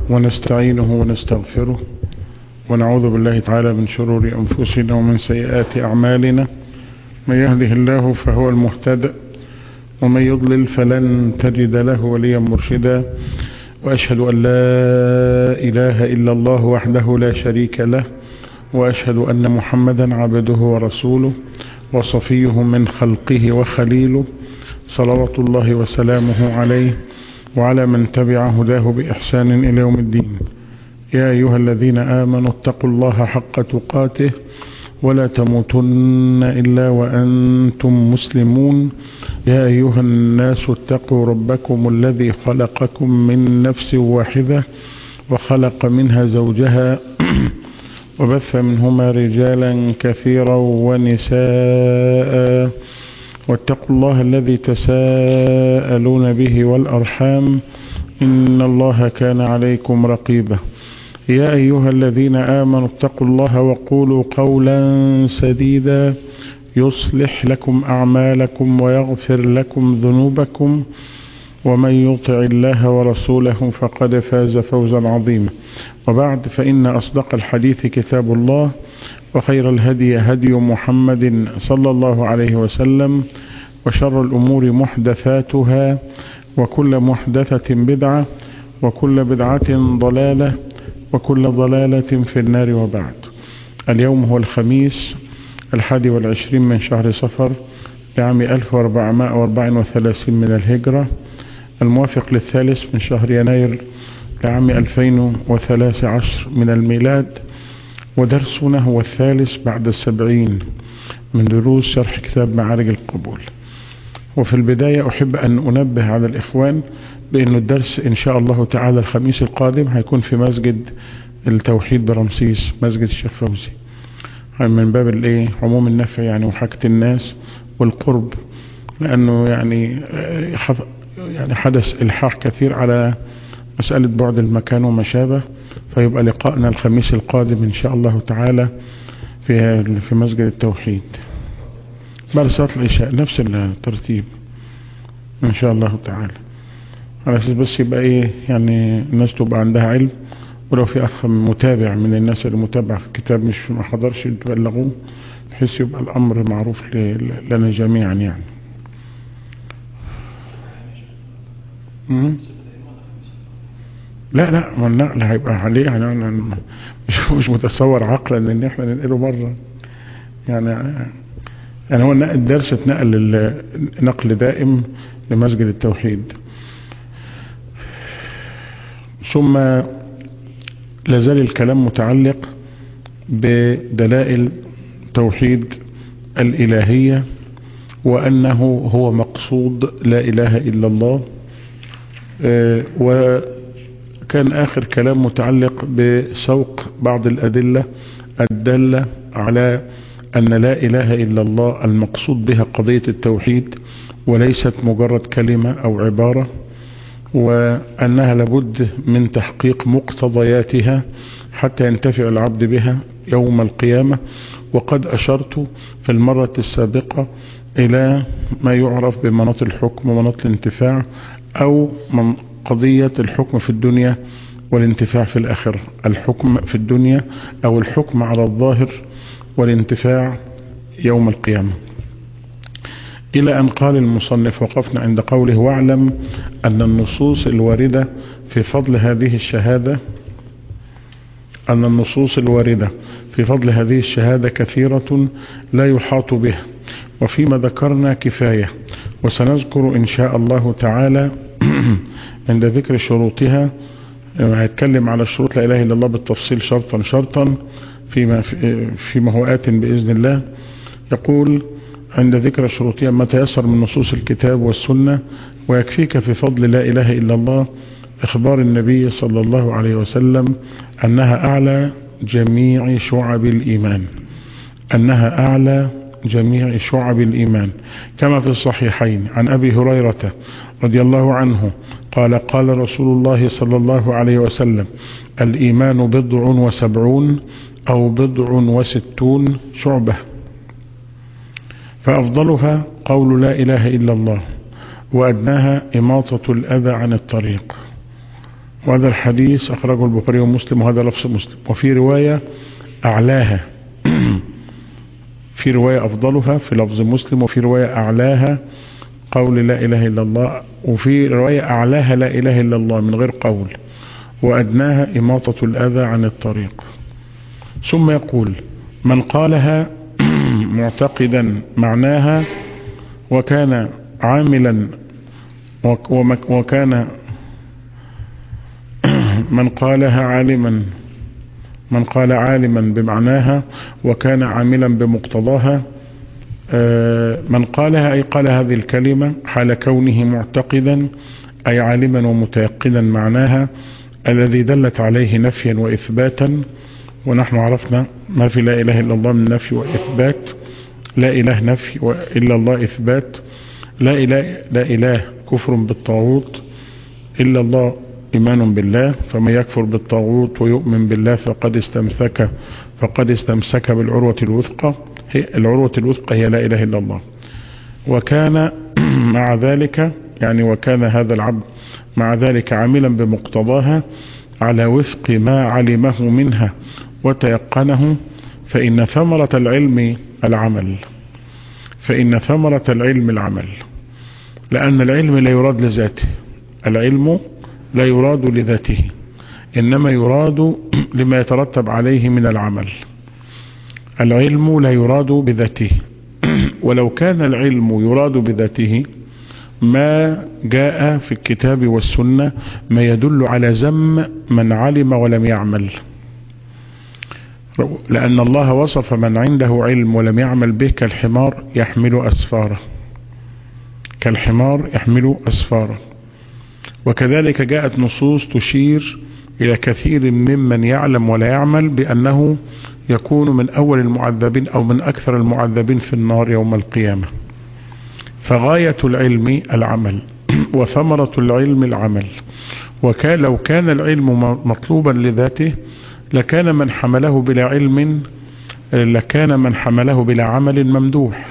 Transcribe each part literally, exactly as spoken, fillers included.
ونستعينه ونستغفره ونعوذ بالله تعالى من شرور أنفسنا ومن سيئات أعمالنا. من يهده الله فهو المهتدى ومن يضلل فلن تجد له وليا مرشدا. وأشهد أن لا إله إلا الله وحده لا شريك له، وأشهد أن محمدا عبده ورسوله وصفيه من خلقه وخليله، صلوات الله وسلامه عليه وعلى من تبع هداه بإحسان إلى يوم الدين. يا أيها الذين آمنوا اتقوا الله حق تقاته ولا تموتن إلا وأنتم مسلمون. يا أيها الناس اتقوا ربكم الذي خلقكم من نفس واحدة وخلق منها زوجها وبث منهما رجالا كثيرا ونساء، واتقوا الله الذي تساءلون به والأرحام إن الله كان عليكم رقيبا. يا أيها الذين آمنوا اتقوا الله وقولوا قولا سديدا يصلح لكم أعمالكم ويغفر لكم ذنوبكم، ومن يطع الله ورسوله فقد فاز فوزا عظيما. وبعد، فإن أصدق الحديث كتاب الله، وخير الهدي هدي محمد صلى الله عليه وسلم، وشر الأمور محدثاتها، وكل محدثة بدعة، وكل بدعة ضلالة، وكل ضلالة في النار. وبعد، اليوم هو الخميس الحادي والعشرين من شهر صفر لعام ألف وأربعمائة وأربعة وثلاثين من الهجرة، الموافق للثالث من شهر يناير لعام ألفين وثلاثة عشر من الميلاد. ودرسنا هو الثالث بعد السبعين من دروس شرح كتاب معارج القبول. وفي البداية أحب أن أنبه على الإخوان بأن الدرس إن شاء الله تعالى الخميس القادم هيكون في مسجد التوحيد برمسيس، مسجد الشيخ فوزي، من باب الايه عموم النفع يعني وحاجة الناس والقرب، لأنه يعني يعني حدث إلحاح كثير على مسألة بعد المكان وما شابه. فيبقى لقاءنا الخميس القادم إن شاء الله تعالى في في مسجد التوحيد بعد صلاة العشاء، نفس الترتيب إن شاء الله تعالى، على أساس بس يبقى إيه يعني الناس تبقى عندها علم، ولو في أخ متابع من الناس اللي متابع في الكتاب مش ما حضرش تبلغوه، بحيث يبقى الأمر معروف لنا جميعا يعني. لا لا ما النقل هيبقى عليه يعني، أنا مش مش متصور عقلا ان احنا ننقله مرة يعني. يعني هو الدرس اتنقل نقل دائم لمسجد التوحيد. ثم لازال الكلام متعلق بدلائل توحيد الإلهية، وأنه هو مقصود لا إله إلا الله. وكان آخر كلام متعلق بسوق بعض الأدلة الدالة على أن لا إله إلا الله المقصود بها قضية التوحيد، وليست مجرد كلمة أو عبارة، وأنها لابد من تحقيق مقتضياتها حتى ينتفع العبد بها يوم القيامة. وقد أشرت في المرة السابقة إلى ما يعرف بمناط الحكم ومناط الانتفاع، أو من قضية الحكم في الدنيا والانتفاع في الآخرة. الحكم في الدنيا أو الحكم على الظاهر والانتفاع يوم القيامة، إلى أن قال المصنف، وقفنا عند قوله: واعلم أن النصوص الواردة في فضل هذه الشهادة أن النصوص الواردة في فضل هذه الشهادة كثيرة لا يحاط بها، وفيما ذكرنا كفاية، وسنذكر إن شاء الله تعالى عند ذكر شروطها. هيتكلم على شروط لا إله إلا الله بالتفصيل شرطا شرطا فيما, فيما هو آت بإذن الله. يقول عند ذكر شروطها: ما تيسر من نصوص الكتاب والسنة، ويكفيك في فضل لا إله إلا الله إخبار النبي صلى الله عليه وسلم أنها أعلى جميع شعب الإيمان، أنها أعلى جميع شعب الإيمان، كما في الصحيحين عن أبي هريرة رضي الله عنه قال: قال رسول الله صلى الله عليه وسلم: الإيمان بضع وسبعون أو بضع وستون شعبة، فأفضلها قول لا إله إلا الله، وأدناها إماطة الأذى عن الطريق. وهذا الحديث أخرجه البخاري ومسلم وهذا لفظ مسلم. وفي رواية أعلاها في رواية أفضلها في لفظ مسلم، وفي رواية أعلاها قول لا إله إلا الله، وفي رواية أعلاها لا إله إلا الله من غير قول، وأدناها إماطة الأذى عن الطريق. ثم يقول من قالها معتقدا معناها وكان عاملا وكان من قالها عالما من قال عالما بمعناها وكان عاملا بمقتضاها، من قالها أي قال هذه الكلمة حال كونه معتقدا أي عالما ومتيقنا معناها الذي دلت عليه نفيا وإثباتا، ونحن عرفنا ما في لا إله إلا الله من نفي وإثبات. لا إله نفي وإلا الله إثبات. لا إله, لا إله كفر بالطاغوت، إلا الله إيمان بالله. فمن يكفر بالطاغوت ويؤمن بالله فقد استمسك فقد استمسك بالعروة الوثقى. هي العروة الوثقى هي لا إله إلا الله. وكان مع ذلك يعني وكان هذا العبد مع ذلك عاملا بمقتضاها على وفق ما علمه منها وتيقنه، فإن ثمرة العلم العمل فإن ثمرة العلم العمل لأن العلم لا يراد لذاته، العلم لا يراد لذاته، إنما يراد لما يترتب عليه من العمل. العلم لا يراد بذاته، ولو كان العلم يراد بذاته ما جاء في الكتاب والسنة ما يدل على ذم من علم ولم يعمل، لأن الله وصف من عنده علم ولم يعمل به كالحمار يحمل أسفاره كالحمار يحمل أسفاره. وكذلك جاءت نصوص تشير إلى كثير ممن يعلم ولا يعمل بأنه يكون من أول المعذبين أو من أكثر المعذبين في النار يوم القيامة. فغاية العلم العمل وثمرة العلم العمل. وكان لو كان العلم مطلوبا لذاته لكان من حمله بلا علم لكان من حمله بلا عمل ممدوح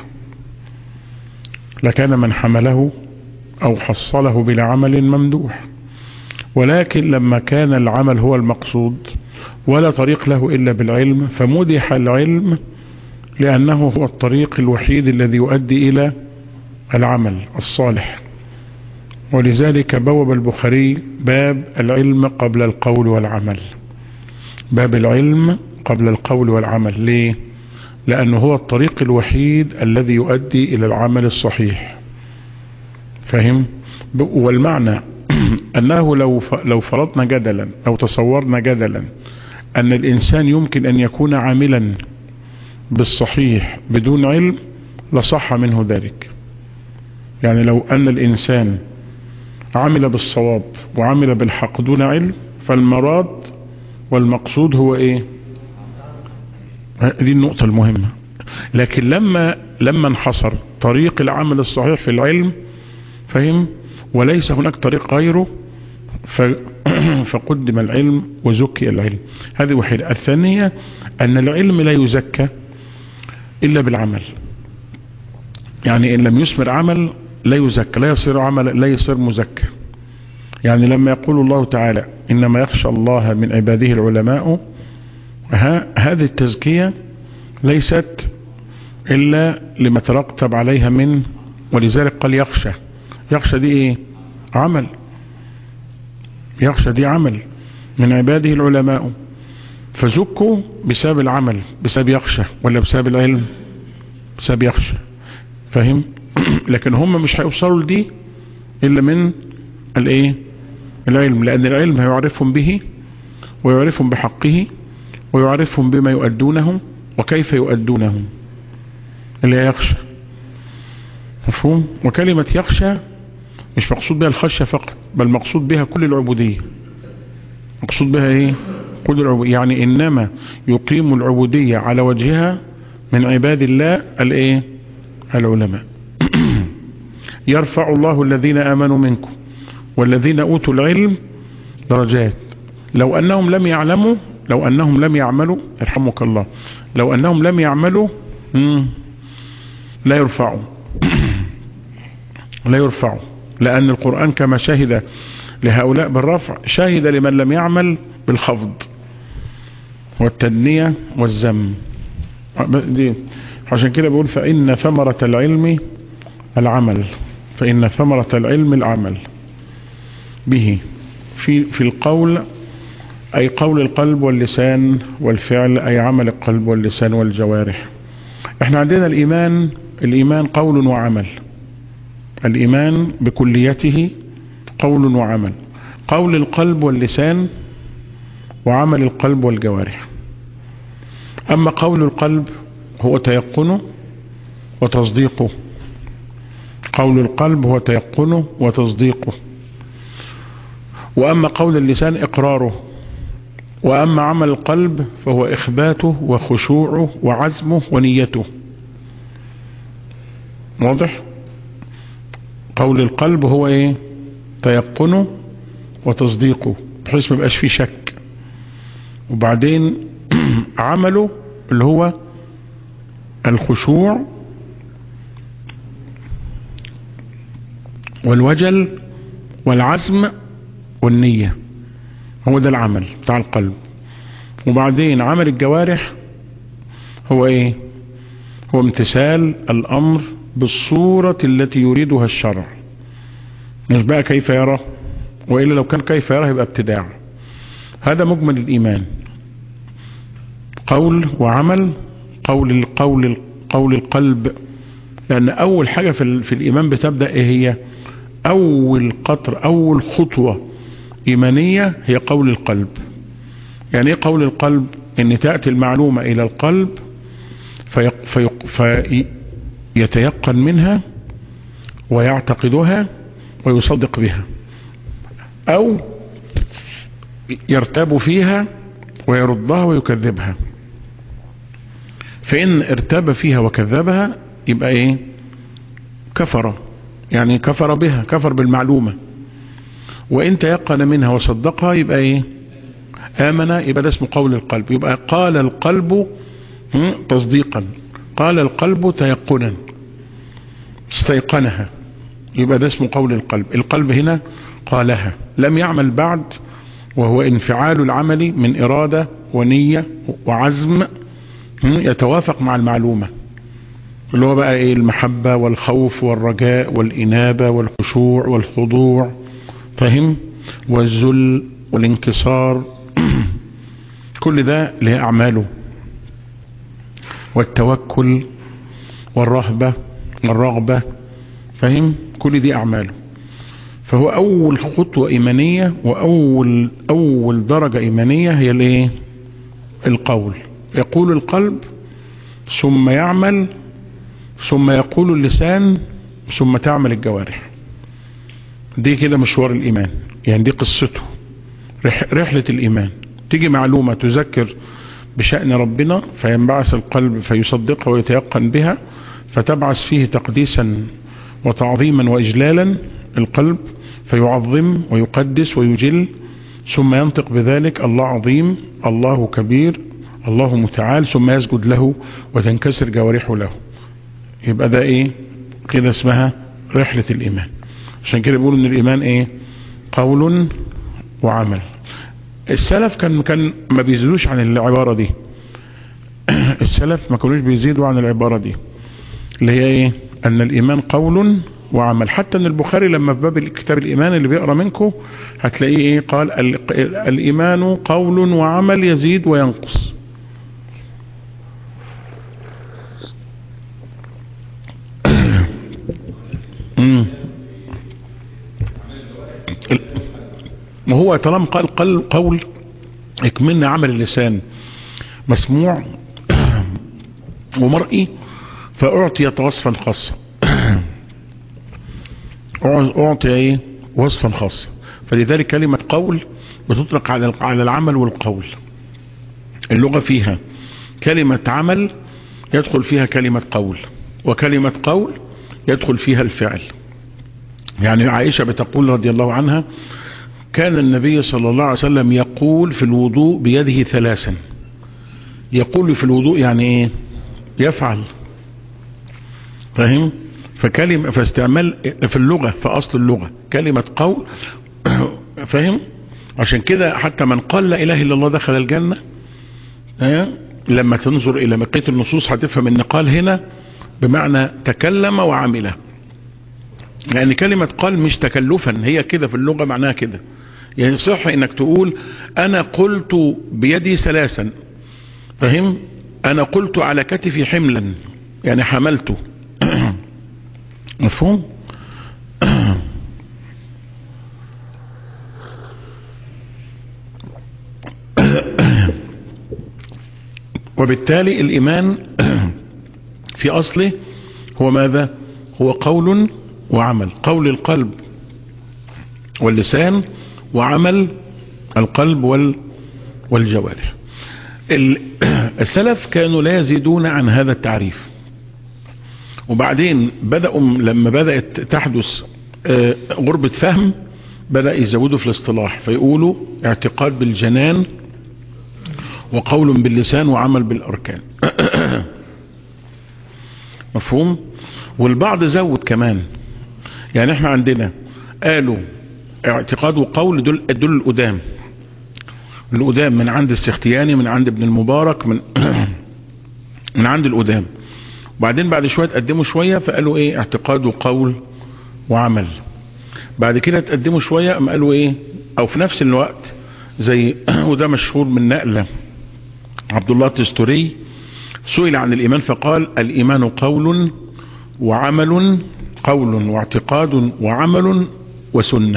لكان من حمله أو حصله بلا عمل ممدوح. ولكن لما كان العمل هو المقصود ولا طريق له إلا بالعلم فمدح العلم لأنه هو الطريق الوحيد الذي يؤدي إلى العمل الصالح. ولذلك بوب البخاري باب العلم قبل القول والعمل باب العلم قبل القول والعمل. ليه؟ لأنه هو الطريق الوحيد الذي يؤدي إلى العمل الصحيح. فهم؟ والمعنى أنه لو لو فرضنا جدلا أو تصورنا جدلا أن الإنسان يمكن أن يكون عاملا بالصحيح بدون علم لصح منه ذلك. يعني لو أن الإنسان عمل بالصواب وعمل بالحق دون علم فالمراد والمقصود هو إيه؟ دي النقطة المهمة. لكن لما لما انحصر طريق العمل الصحيح في العلم، فهم؟ وليس هناك طريق غيره فقدم العلم وزكي العلم. هذه واحدة. الثانية أن العلم لا يزكى إلا بالعمل. يعني إن لم يثمر عمل لا يزكى، لا يصير عمل، لا يصير مزكى. يعني لما يقول الله تعالى إنما يخشى الله من عباده العلماء، هذه التزكية ليست إلا لما ترتب عليها من، ولذلك قال يخشى. يخشى دي إيه؟ عمل. يخشى دي عمل من عباده العلماء، فزكوا بسبب العمل، بسبب يخشى ولا بسبب العلم؟ بسبب يخشى. فهم؟ لكن هم مش هيوصلوا لدي إلا من الإيه؟ العلم، لأن العلم هيعرفهم به ويعرفهم بحقه ويعرفهم بما يؤدونه وكيف يؤدونه اللي يخشى. مفهوم؟ وكلمة يخشى مش مقصود بها الخشية فقط، بل مقصود بها كل العبودية. مقصود بها ايه؟ كل العبودية. يعني انما يقيم العبودية على وجهها من عباد الله الايه؟ العلماء. يرفع الله الذين آمنوا منكم والذين أوتوا العلم درجات. لو أنهم لم يعلموا لو أنهم لم يعملوا يرحمك الله لو أنهم لم يعملوا لا يرفعوا لا يرفعوا لأن القرآن كما شهد لهؤلاء بالرفع، شهد لمن لم يعمل بالخفض والتدنية والذم. دي عشان كده بيقول فإن ثمرة العلم العمل، فإن ثمرة العلم العمل به في في القول، أي قول القلب واللسان، والفعل أي عمل القلب واللسان والجوارح. احنا عندنا الإيمان، الإيمان قول وعمل، الإيمان بكليته قول وعمل، قول القلب واللسان وعمل القلب والجوارح. أما قول القلب هو تيقنه وتصديقه، قول القلب هو تيقنه وتصديقه، وأما قول اللسان إقراره، وأما عمل القلب فهو إخباته وخشوعه وعزمه ونيته. واضح؟ قول القلب هو إيه؟ تيقنه وتصديقه بحيث ما يبقاش فيه شك، وبعدين عمله اللي هو الخشوع والوجل والعزم والنية، هو ده العمل بتاع القلب. وبعدين عمل الجوارح هو ايه؟ هو امتثال الامر بالصورة التي يريدها الشرع، مش بقى كيف يرى، وإلا لو كان كيف يرى يبقى ابتداع. هذا مجمل الإيمان، قول وعمل. قول القول قول القلب، لأن أول حاجة في, في الإيمان بتبدأ إيه هي؟ أول قطر، أول خطوة إيمانية هي قول القلب. يعني إيه قول القلب؟ إن تأتي المعلومة إلى القلب فيق فيق فيتيقن منها ويعتقدها ويصدق بها، أو يرتاب فيها ويردها ويكذبها. فإن ارتاب فيها وكذبها يبقى إيه؟ كفر، يعني كفر بها، كفر بالمعلومة. وإن تيقن منها وصدقها يبقى إيه؟ آمن، يبقى ده اسمه قول القلب. يبقى قال القلب تصديقا، قال القلب تيقنا، استيقنها، يبقى ده اسمه قول القلب. القلب هنا قالها، لم يعمل بعد، وهو انفعال العمل من إرادة ونية وعزم يتوافق مع المعلومة، اللي هو بقى ايه؟ المحبة والخوف والرجاء والإنابة والخشوع والخضوع، فهم؟ والذل والانكسار كل ده له أعماله، والتوكل والرهبة والرغبة، فهم؟ كل دي أعماله. فهو أول خطوة إيمانية وأول أول درجة إيمانية هي الايه؟ القول. يقول القلب ثم يعمل ثم يقول اللسان ثم تعمل الجوارح. دي كده مشوار الإيمان، يعني دي قصته، رحلة الإيمان. تيجي معلومة تذكر بشأن ربنا فينبعث القلب فيصدقها ويتيقن بها، فتبعث فيه تقديسا وتعظيما وإجلالا القلب، فيعظم ويقدس ويجل، ثم ينطق بذلك الله عظيم، الله كبير، الله متعال، ثم يسجد له وتنكسر جوارحه له. يبقى ده ايه كده؟ اسمها رحلة الإيمان. عشان كده بيقولوا ان الإيمان ايه؟ قول وعمل. السلف كان كان ما بيزيدوش عن العبارة دي السلف ما كانوش بيزيدوا عن العبارة دي اللي هي ايه؟ ان الإيمان قول وعمل. حتى ان البخاري لما في باب كتاب الإيمان اللي بيقرأ منكم هتلاقيه ايه؟ قال الإيمان قول وعمل يزيد وينقص. وهو طالما قال قل قول اكملنا عمل اللسان مسموع ومرئي، فأعطيت وصفا خاصا أعطي ايه؟ وصفا خاصا. فلذلك كلمة قول بتطلق على على العمل والقول. اللغة فيها كلمة عمل يدخل فيها كلمة قول، وكلمة قول يدخل فيها الفعل. يعني عائشة بتقول رضي الله عنها كان النبي صلى الله عليه وسلم يقول في الوضوء بيده ثلاثا. يقول في الوضوء يعني ايه؟ يفعل، فاهم؟ فكلمة فاستعمال في اللغة، في أصل اللغة كلمة قول فاهم؟ عشان كده حتى من قال لا اله الا الله دخل الجنة. اه؟ لما تنظر الى بقية النصوص هتفهم ان قال هنا بمعنى تكلم وعمل، لان يعني كلمة قال مش تكلفا، هي كده في اللغة معناها كده. يعني صح انك تقول انا قلت بيدي ثلاثا، فهم؟ انا قلت على كتفي حملا، يعني حملته. مفهوم؟ وبالتالي الايمان في اصله هو ماذا؟ هو قول وعمل، قول القلب واللسان، وعمل القلب وال والجوارح. السلف كانوا لا يزيدون عن هذا التعريف، وبعدين بدأوا لما بدأت تحدث غربة فهم بدأ يزودوا في الاصطلاح، فيقولوا اعتقاد بالجنان وقول باللسان وعمل بالأركان. مفهوم؟ والبعض زود كمان، يعني احنا عندنا قالوا اعتقاد وقول دول, دول القدام القدام من عند السختياني، من عند ابن المبارك، من من عند القدام. وبعدين بعد شوية تقدموا شوية فقالوا ايه اعتقاد وقول وعمل. بعد كده تقدموا شوية قالوا ايه، او في نفس الوقت زي وده مشهور من نقل عبد الله التستوري، سئل عن الايمان فقال الايمان قول وعمل، قول واعتقاد وعمل وسنة،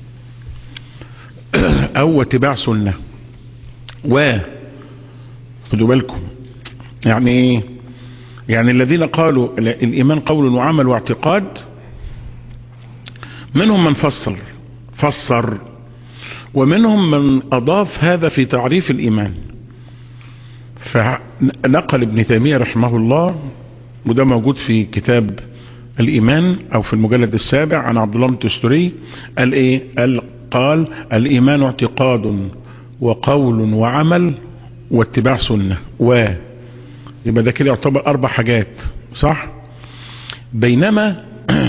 او اتباع سنة. و خدوا بالكم يعني ايه، يعني الذين قالوا الايمان قول وعمل واعتقاد منهم من فسر فسر ومنهم من اضاف هذا في تعريف الايمان. فنقل ابن تيمية رحمه الله، وده موجود في كتاب الايمان او في المجلد السابع عن عبد الله التستوري، قال ايه، قال قال الايمان اعتقاد وقول وعمل واتباع سنة. و يبقى ده كده يعتبر اربع حاجات، صح؟ بينما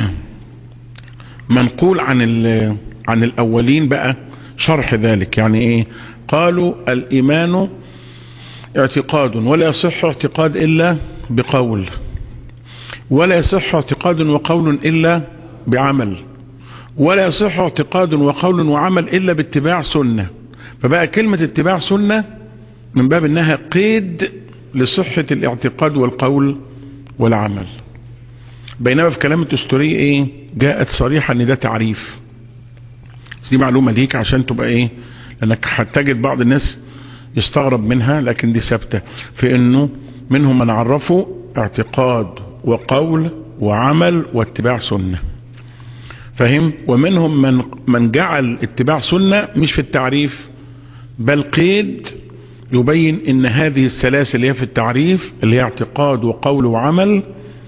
منقول عن عن الاولين بقى شرح ذلك، يعني ايه، قالوا الايمان اعتقاد ولا يصح اعتقاد الا بقول، ولا يصح اعتقاد وقول الا بعمل، ولا يصح اعتقاد وقول وعمل الا باتباع سنة. فبقى كلمة اتباع سنة من باب انها قيد لصحة الاعتقاد والقول والعمل، بينما في كلام التستوري ايه جاءت صريحة ان ده تعريف. دي معلومة ليك عشان تبقى ايه، لانك هتجد بعض الناس يستغرب منها، لكن دي ثابتة في انه منهم من عرفوا اعتقاد وقول وعمل واتباع سنة، فهم؟ ومنهم من من جعل اتباع سنة مش في التعريف بل قيد يبين ان هذه الثلاث اللي هي في التعريف اللي هي اعتقاد وقول وعمل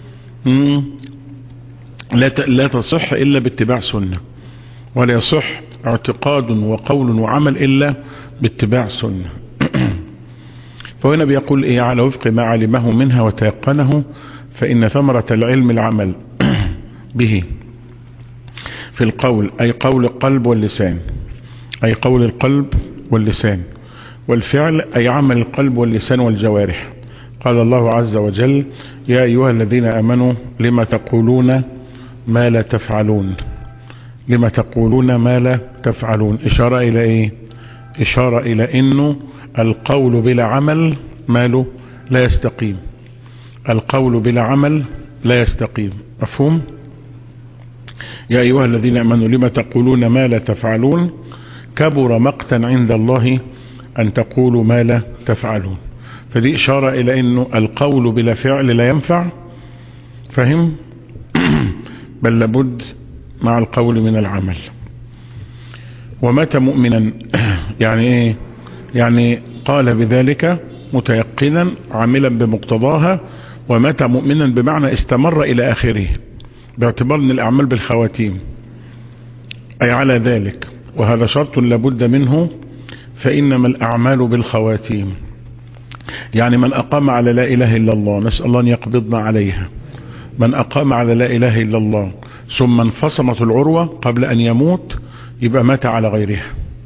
لا لا تصح الا باتباع سنة، ولا يصح اعتقاد وقول وعمل الا باتباع سنة. فهنا بيقول ايه، على وفق ما علمه منها وتيقنه، فان ثمرة العلم العمل به في القول، اي قول القلب واللسان، اي قول القلب واللسان، والفعل اي عمل القلب واللسان والجوارح. قال الله عز وجل يا ايها الذين امنوا لما تقولون ما لا تفعلون، لما تقولون ما لا تفعلون، اشارة الى ايه، اشارة الى انه القول بلا عمل ماله لا يستقيم، القول بلا عمل لا يستقيم. مفهوم؟ يا ايها الذين امنوا لما تقولون ما لا تفعلون كبر مقتا عند الله ان تقولوا ما لا تفعلون. فدي اشارة الى انه القول بلا فعل لا ينفع، فهم؟ بل لابد مع القول من العمل. ومات مؤمنا يعني ايه، يعني قال بذلك متيقنا عاملا بمقتضاها، ومات مؤمنا بمعنى استمر الى اخره، باعتبار ان الاعمال بالخواتيم، اي على ذلك، وهذا شرط لابد منه، فانما الاعمال بالخواتيم. يعني من اقام على لا اله الا الله، نسأل الله ان يقبضنا عليها، من اقام على لا اله الا الله ثم انفصمت العروة قبل ان يموت يبقى مات على غيرها،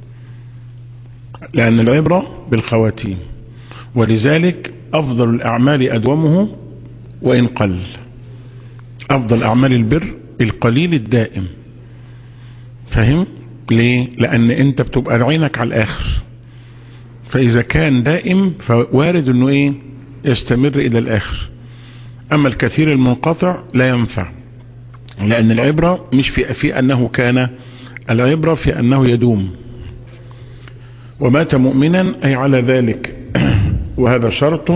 لأن العبرة بالخواتيم. ولذلك أفضل الأعمال أدومه وإن قل. أفضل أعمال البر القليل الدائم. فهم؟ ليه؟ لأن أنت بتبقى عينك على الآخر، فإذا كان دائم فوارد أنه إيه يستمر إلى الآخر. أما الكثير المنقطع لا ينفع، لأن العبرة مش في, في أنه كان، العبرة في أنه يدوم. ومات مؤمنا أي على ذلك، وهذا شرط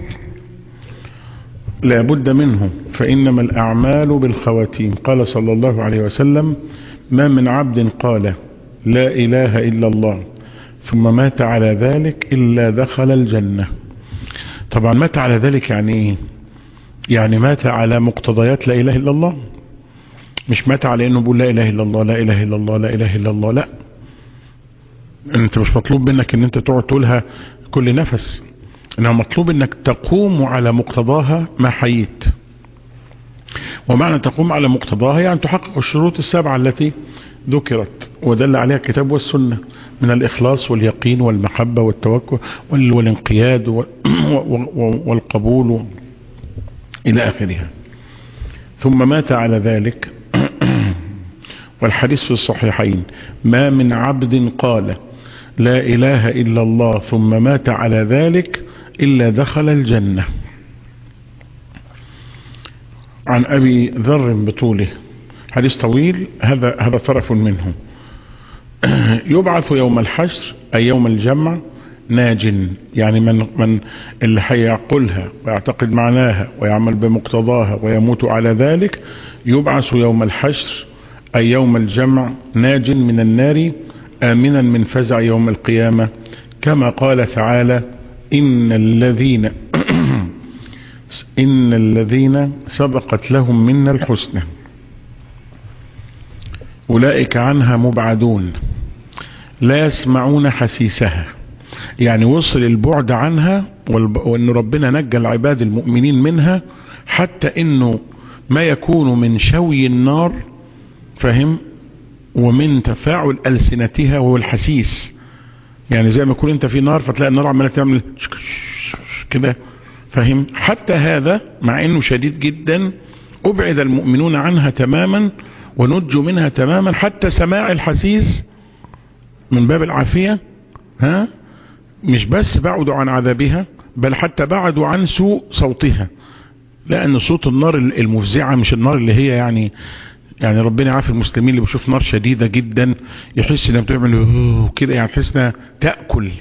لا بد منه، فإنما الأعمال بالخواتيم. قال صلى الله عليه وسلم: ما من عبد قال لا إله إلا الله ثم مات على ذلك إلا دخل الجنة. طبعا مات على ذلك يعني ايه؟ يعني مات على مقتضيات لا إله إلا الله، مش مات على انه بيقول لا إله إلا الله لا إله إلا الله لا إله إلا الله. لا، انت مش مطلوب منك ان انت تقعد تقولها كل نفس، انه مطلوب انك تقوم على مقتضاها ما حييت. ومعنى تقوم على مقتضاها يعني تحقق الشروط السبعة التي ذكرت ودل عليها الكتاب والسنة من الإخلاص واليقين والمحبة والتوكل والانقياد والقبول إلى آخرها. ثم مات على ذلك. والحديث في الصحيحين: ما من عبد قال لا إله إلا الله ثم مات على ذلك إلا دخل الجنة. عن أبي ذر بطوله، حديث طويل، هذا هذا طرف منه. يبعث يوم الحشر أي يوم الجمع ناج، يعني من من اللي هيعقلها ويعتقد معناها ويعمل بمقتضاها ويموت على ذلك، يبعث يوم الحشر أي يوم الجمع ناج من النار آمنا من فزع يوم القيامة، كما قال تعالى: إن الذين إن الذين سبقت لهم منا الحسنى أولئك عنها مبعدون لا يسمعون حسيسها. يعني وصل البعد عنها، وأن ربنا نجى العباد المؤمنين منها، حتى إنه ما يكون من شوي النار، فهم، ومن تفاعل ألسنتها وهو الحسيس. يعني زي ما يكون انت في نار فتلاقي النار عمالة تعمل كده، فهم. حتى هذا مع انه شديد جدا أبعد المؤمنون عنها تماما ونجوا منها تماما، حتى سماع الحسيس من باب العافية، ها، مش بس بعدوا عن عذابها، بل حتى بعدوا عن سوء صوتها، لأن صوت النار المفزعة مش النار اللي هي يعني يعني ربنا يعافي المسلمين اللي بيشوف نار شديدة جدا يحس انها بتعمل كده، يعني تحس انها تأكل.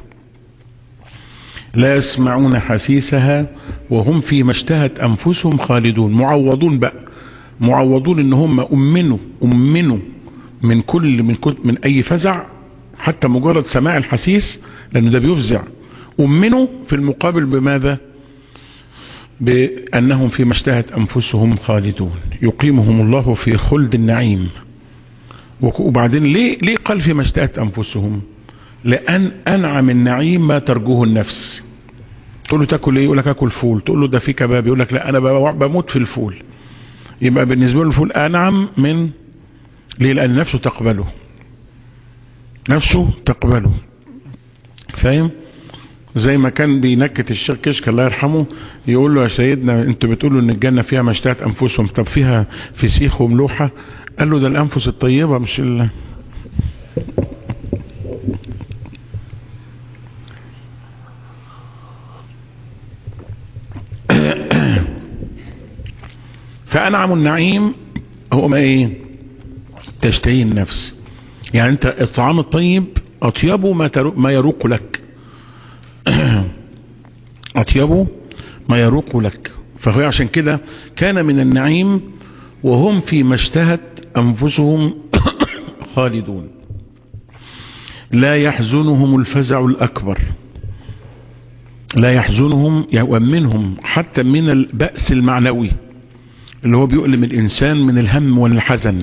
لا يسمعون حسيسها وهم فيما اشتهت أنفسهم خالدون. معوضون بقى، معوضون ان هم أمنوا أمنوا من كل من كل من أي فزع، حتى مجرد سماع الحسيس، لأنه ده بيفزع. أمنوا في المقابل بماذا؟ بأنهم فيما اشتهت أنفسهم خالدون، يقيمهم الله في خلد النعيم. وبعدين ليه ليه قال فيما اشتهت أنفسهم؟ لأن أنعم النعيم ما ترجوه النفس. تقول له تاكل ايه؟ يقول لك اكل فول. تقول له ده في كباب، يقول لك لا انا بموت في الفول. يبقى بالنسبه له الفول انعم من، ليه؟ لان نفسه تقبله، نفسه تقبله، فاهم؟ زي ما كان بينكت الشيخ كشك الله يرحمه، يقول له يا سيدنا انتوا بتقولوا ان الجنه فيها ما اشتهت انفسهم، طب فيها فسيخ وملوحه؟ قال له ده الانفس الطيبه مش ال فأنعم النعيم هو ما ايه؟ تشتهي النفس. يعني انت الطعام الطيب اطيبه ما, ما يروق لك اطيبه ما يروق لك. فهو عشان كده كان من النعيم وهم فيما اشتهت انفسهم خالدون، لا يحزنهم الفزع الاكبر، لا يحزنهم يؤمنهم حتى من البأس المعنوي اللي هو بيؤلم الإنسان من الهم والحزن.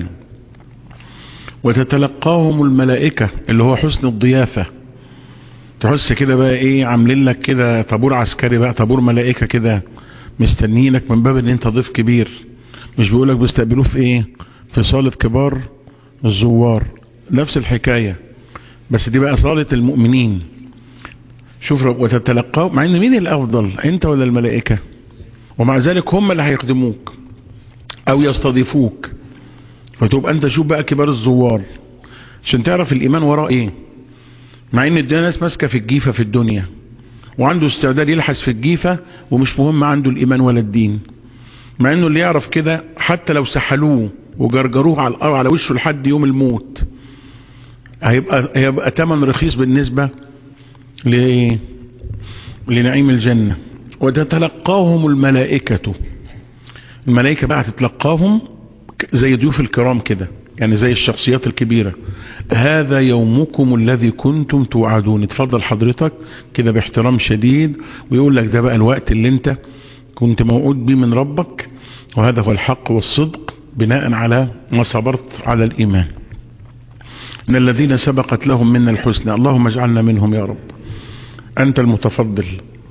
وتتلقاهم الملائكة اللي هو حسن الضيافة، تحس كده بقى ايه، عاملين لك كده طابور عسكري بقى، طابور ملائكة كده مستنيينك من باب ان انت ضيف كبير. مش بيقولك بيستقبلوه في ايه؟ في صالة كبار الزوار، نفس الحكاية، بس دي بقى صالة المؤمنين. شوف، وتتلقاه، مع ان مين الافضل، انت ولا الملائكة؟ ومع ذلك هم اللي هيخدموك او يستضيفوك، فتبقى انت شوف بقى كبار الزوار عشان تعرف الايمان وراء ايه. مع ان الدنيا ناس ماسكه في الجيفه في الدنيا، وعنده استعداد يلحس في الجيفه، ومش مهم عنده الايمان ولا الدين. مع انه اللي يعرف كده حتى لو سحلوه وجرجروه على الارض على وشه لحد يوم الموت، هيبقى هيبقى ثمن رخيص بالنسبه ل لنعيم الجنه. وتتلقاهم الملائكه، الملائكه بقى هتتلقاهم زي ضيوف الكرام كده، يعني زي الشخصيات الكبيرة. هذا يومكم الذي كنتم توعدون، اتفضل حضرتك كده باحترام شديد، ويقول لك ده بقى الوقت اللي انت كنت موعود به من ربك، وهذا هو الحق والصدق بناء على ما صبرت على الإيمان. إن الذين سبقت لهم منا الحسنى، اللهم اجعلنا منهم يا رب، أنت المتفضل،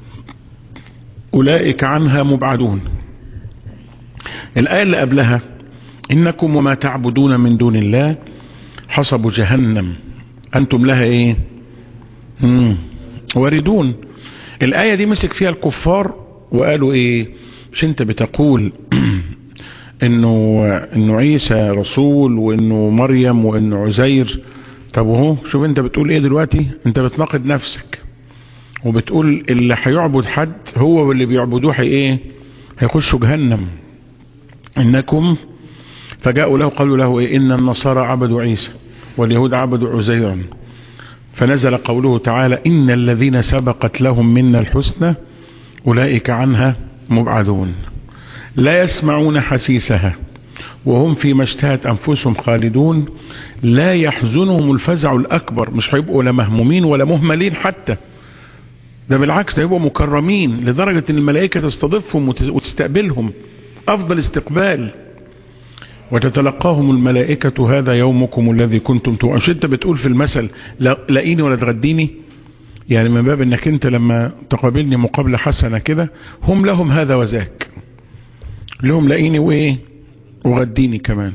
أولئك عنها مبعدون. الآية اللي قبلها إنكم وما تعبدون من دون الله حصب جهنم أنتم لها إيه مم. واردون. الآية دي مسك فيها الكفار وقالوا إيه، مش أنت بتقول إنه إنه عيسى رسول، وإنه مريم، وإنه عزير؟ طب وهو شوف أنت بتقول إيه دلوقتي، أنت بتناقض نفسك وبتقول اللي هيعبد حد هو واللي بيعبدوه هي إيه، هيخشوا جهنم. إنكم فجاءوا له قالوا له إيه، إن النصارى عبدوا عيسى واليهود عبدوا عزيرا، فنزل قوله تعالى إن الذين سبقت لهم منا الحسنى أولئك عنها مبعدون لا يسمعون حسيسها وهم فيما اشتهت أنفسهم خالدون لا يحزنهم الفزع الأكبر. مش هيبقوا لا مهمومين ولا مهملين حتى، ده بالعكس، ده يبقوا مكرمين لدرجة ان الملائكة تستضيفهم وتستقبلهم أفضل استقبال. وتتلقاهم الملائكة هذا يومكم الذي كنتم توعدون. مش انت بتقول في المثل لاقيني ولا تغديني، يعني من باب انك انت لما تقابلني مقابلة حسنة كده، هم لهم هذا وذاك، لهم لاقيني وايه وغديني كمان.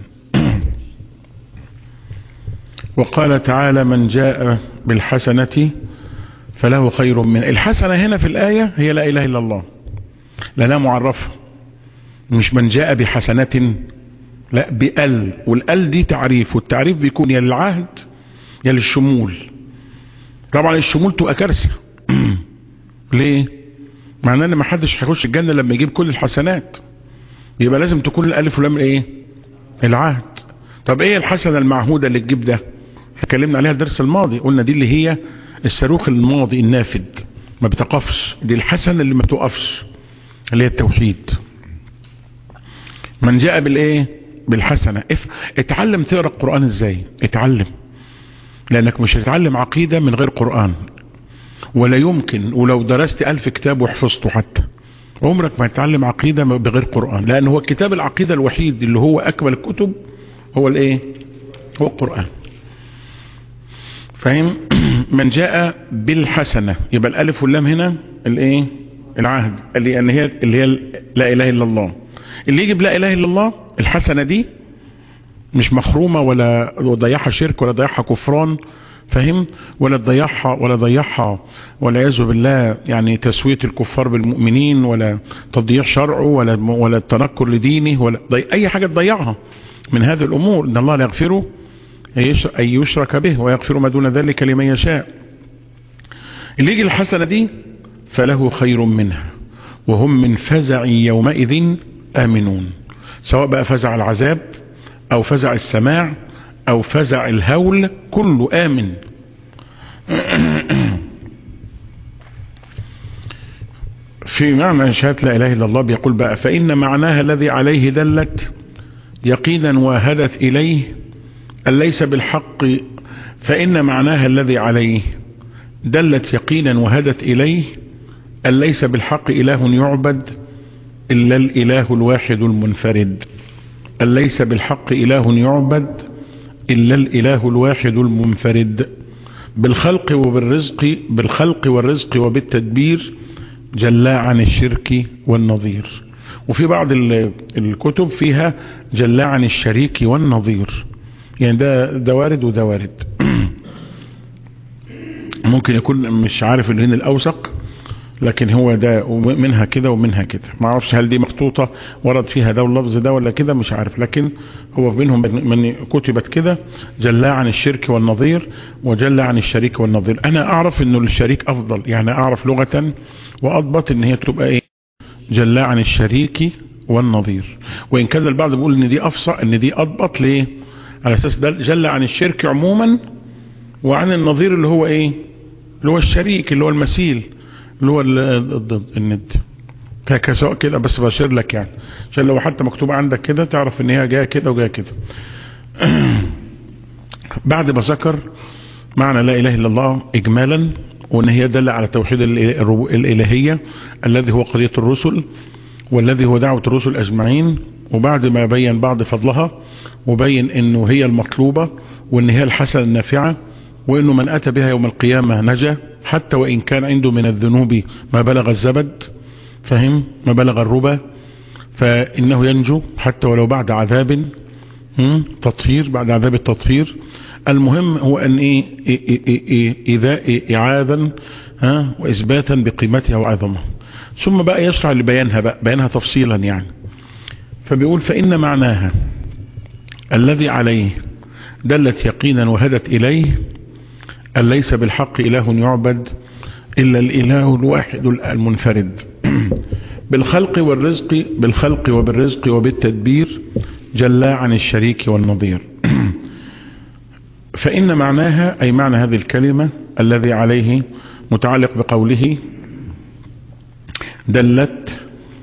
وقال تعالى من جاء بالحسنة فله خير من. الحسنة هنا في الآية هي لا إله إلا الله، لأنها معرفة، مش من جاء بحسنة، لا بأل، والأل دي تعريف، والتعريف بيكون يا للعهد يا للشمول. طبعا الشمول تبقى كارثة ليه؟ معناه ان ما حدش هيخش الجنة لما يجيب كل الحسنات، يبقى لازم تكون الالف واللام ايه، العهد. طب ايه الحسنة المعهودة اللي تجيب ده؟ اتكلمنا عليها الدرس الماضي، قلنا دي اللي هي الصاروخ الماضي النافذ ما بتقفش، دي الحسنة اللي ما بتقفش اللي هي التوحيد. من جاء بالايه، بالحسنة. اف... اتعلم تقرأ القرآن ازاي، اتعلم، لانك مش هتتعلم عقيدة من غير قرآن، ولا يمكن ولو درست الف كتاب وحفظته حتى عمرك ما هتتعلم عقيدة بغير قرآن، لان هو كتاب العقيدة الوحيد اللي هو اكمل الكتب هو الايه، هو القرآن. فاهم؟ من جاء بالحسنة يبقى الالف واللام هنا الايه، العهد، اللي ان هي اللي هي لا اله الا الله. اللي يجي لا اله الا الله الحسنة دي مش مخرومة ولا ضيعها شرك ولا ضيعها كفران، فهم؟ ولا ضيعها ولا ضيعها والعياذ بالله يعني تسوية الكفار بالمؤمنين، ولا تضييع شرعه، ولا ولا التنكر لدينه، ولا ضي... اي حاجة تضيعها من هذه الامور. ان الله لا يغفره ان يشرك به ويغفر ما دون ذلك لمن يشاء. اللي يجي الحسنة دي فله خير منها وهم من فزع يومئذ آمنون، سواء بقى فزع العذاب او فزع السماع او فزع الهول، كله آمن. في معنى شهادة لا اله الا الله بيقول بقى فإن معناها الذي عليه دلت يقينا وهدت إليه أن ليس بالحق، فإن معناها الذي عليه دلت يقينا وهدت إليه أن ليس بالحق إله يعبد إلا الإله الواحد المنفرد. أن ليس بالحق إله يعبد إلا الإله الواحد المنفرد بالخلق وبالرزق، بالخلق والرزق وبالتدبير جل عن الشرك والنظير. وفي بعض الكتب فيها جل عن الشريك والنظير، يعني ده ده وارد وده وارد. ممكن يكون مش عارف اللي هنا الاوثق، لكن هو ده ومنها كده ومنها كده، ما اعرفش هل دي مخطوطة ورد فيها ده واللفظ ده ولا كده، مش عارف، لكن هو بينهم من كتبت كده جل عن الشرك والنظير وجل عن الشريك والنظير. انا اعرف انه الشريك افضل، يعني اعرف لغة واضبط ان هي تبقى ايه جل عن الشريك والنظير، وان كان البعض بيقول ان دي افصح، ان دي اضبط. ليه؟ على اساس ده جل عن الشرك عموما، وعن النظير اللي هو ايه اللي هو الشريك اللي هو المثيل اللي هو الضد الند. فكسواء كده بس بشير لك يعني عشان لو حتى مكتوب عندك كده تعرف ان هي جايه كده وجايه كده. بعد ما ذكر معنى لا اله الا الله اجمالا، وان هي دل على توحيد الالهيه الذي هو قضيه الرسل والذي هو دعوه الرسل اجمعين، وبعد ما بين بعض فضلها وبين انه هي المطلوبه وان هي الحسنه النافعه، وانه من اتى بها يوم القيامه نجا حتى وان كان عنده من الذنوب ما بلغ الزبد، فهم ما بلغ الربا، فانه ينجو حتى ولو بعد عذاب تطهير، بعد عذاب التطهير. المهم هو ان ايه, إيه, إيه, إيه اذا إيه اعاذا ها واثباتا بقيمتها وعظمها، ثم بقى يشرع لبيانها بقى بيانها تفصيلا يعني. فبيقول فان معناها الذي عليه دلت يقينا وهدت اليه أن ليس بالحق إله يعبد إلا الإله الواحد المنفرد بالخلق والرزق، بالخلق وبالرزق وبالتدبير جل عن الشريك والنظير. فإن معناها أي معنى هذه الكلمة الذي عليه متعلق بقوله دلت،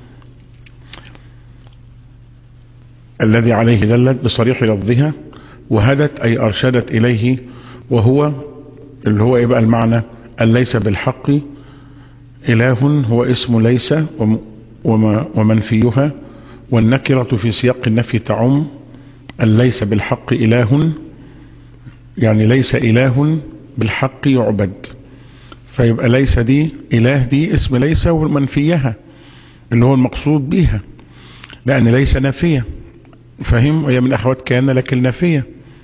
الذي عليه دلت بصريح لفظها، وهدت أي أرشدت إليه، وهو اللي هو يبقى المعنى أن ليس بالحق إله هو اسم ليس ومنفيها، والنكرة في سياق النفي تعم أن ليس بالحق إله، يعني ليس إله بالحق يعبد، فيبقى ليس دي إله دي اسم ليس ومنفيها اللي هو المقصود بها، لأن ليس نافية، فهم؟ وهي من أخوات كان لكن نافية.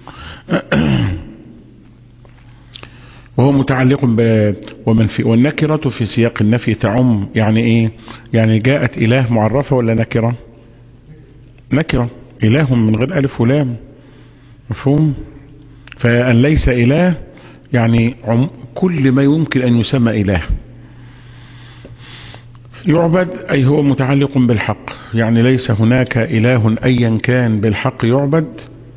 وهو متعلق ومنفي، والنكرة في سياق النفي تعم، يعني ايه؟ يعني جاءت اله معرفة ولا نكرة؟ نكرة، اله من غير الف ولام، مفهوم؟ فان ليس اله يعني كل ما يمكن ان يسمى اله. يعبد اي هو متعلق بالحق، يعني ليس هناك اله ايا كان بالحق يعبد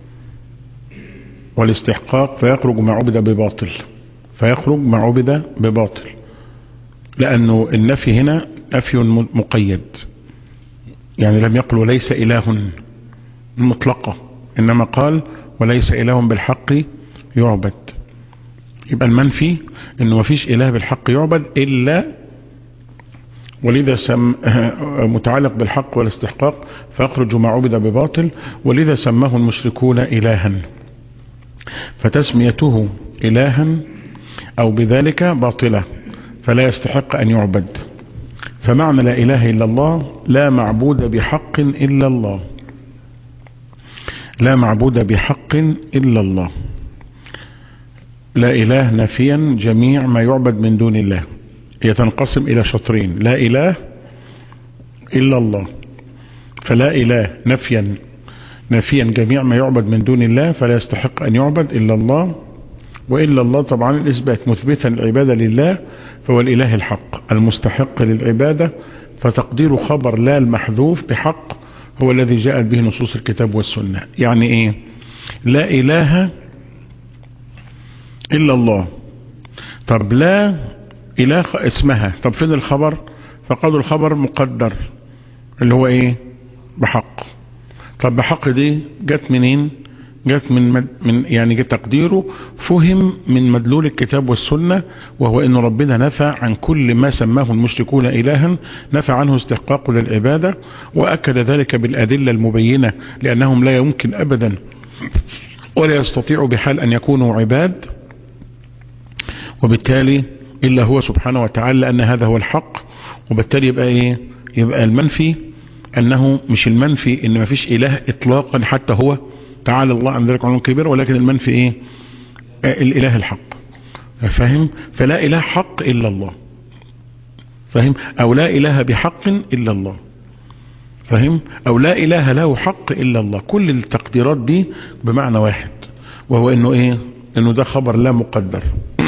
والاستحقاق، فيخرج ما عبد بباطل، فيخرج ما عبد بباطل، لأنه النفي هنا نفي مقيد، يعني لم يقل وليس إله مطلقة، إنما قال وليس إله بالحق يعبد. يبقى المنفي إنه ما فيش إله بالحق يعبد إلا، ولذا سم متعلق بالحق والاستحقاق فيخرج ما عبد بباطل، ولذا سماه المشركون إلها، فتسميته إلها أو بذلك باطلة، فلا يستحق أن يعبد. فمعنى لا إله إلا الله لا معبود بحق إلا الله، لا معبود بحق إلا الله. لا إله نفيا جميع ما يعبد من دون الله، يتنقسم إلى شطرين: لا إله إلا الله، فلا إله نفيا نفيا جميع ما يعبد من دون الله فلا يستحق أن يعبد إلا الله، وإلا الله طبعا الإثبات مثبتا العبادة لله، فهو الإله الحق المستحق للعبادة، فتقدير خبر لا المحذوف بحق هو الذي جاءت به نصوص الكتاب والسنة. يعني إيه؟ لا إله إلا الله. طب لا إله اسمها، طب فين الخبر؟ فقالوا الخبر مقدر اللي هو إيه؟ بحق. طب بحق دي جت منين؟ جت من, مد من يعني جت تقديره فهم من مدلول الكتاب والسنة، وهو ان ربنا نفى عن كل ما سماه المشركون إلها، نفى عنه استحقاق للعبادة، وأكد ذلك بالأدلة المبينة، لأنهم لا يمكن أبدا ولا يستطيع بحال أن يكونوا عباد، وبالتالي إلا هو سبحانه وتعالى، لأن هذا هو الحق. وبالتالي يبقى إيه؟ يبقى المنفي أنه مش المنفي إن ما فيش إله إطلاقا حتى هو تعالى الله عن ذلك علوا كبيرا، ولكن المنفي ايه؟ آه الاله الحق. فاهم؟ فلا اله حق الا الله، فاهم؟ او لا اله بحق الا الله، فاهم؟ او لا اله له حق الا الله. كل التقديرات دي بمعنى واحد، وهو انه ايه؟ انه ده خبر لا مقدر.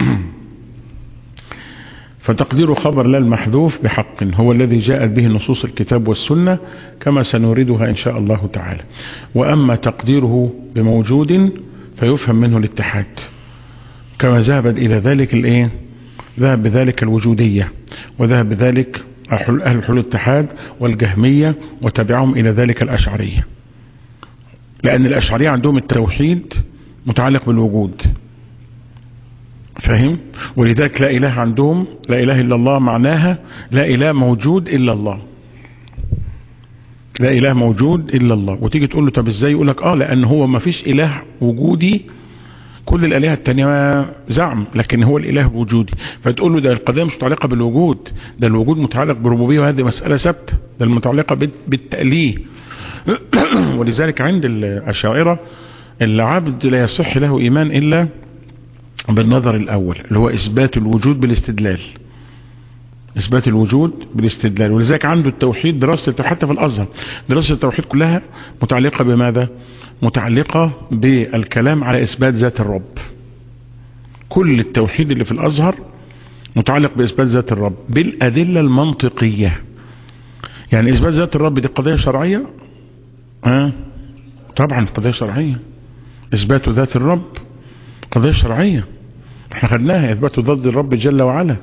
فتقدير خبر لا المحذوف بحق هو الذي جاءت به نصوص الكتاب والسنة كما سنوردها إن شاء الله تعالى. وأما تقديره بموجود فيفهم منه الاتحاد، كما ذهب إلى ذلك الإيه؟ ذهب بذلك الوجودية، وذهب بذلك أهل حلول الاتحاد والجهمية، وتبعهم إلى ذلك الأشعرية، لأن الأشعرية عندهم التوحيد متعلق بالوجود، فاهم؟ ولذلك لا إله عندهم لا إله إلا الله معناها لا إله موجود إلا الله، لا إله موجود إلا الله. وتيجي تقول له طب إزاي؟ يقول لك آه لأن هو ما فيش إله وجودي، كل الآلهة التانية زعم، لكن هو الإله الوجودي. فتقول له ده القضية مش متعلقة بالوجود، ده الوجود متعلق بربوبية، وهذه مسألة ثابتة، ده المتعلقة بالتأليه. ولذلك عند الأشاعرة العبد لا يصح له إيمان إلا بالنظر الأول، اللي هو إثبات الوجود بالاستدلال، إثبات الوجود بالاستدلال. ولذلك عنده التوحيد، دراسة حتى في الأزهر دراسة التوحيد كلها متعلقة بماذا؟ متعلقة بالكلام على إثبات ذات الرب. كل التوحيد اللي في الأزهر متعلق بإثبات ذات الرب بالأدلة المنطقية. يعني إثبات ذات الرب دي قضية شرعية؟ آه طبعا قضية شرعية. إثبات ذات الرب قضية شرعية، احنا خدناها، إثبات ذات الرب جل وعلا.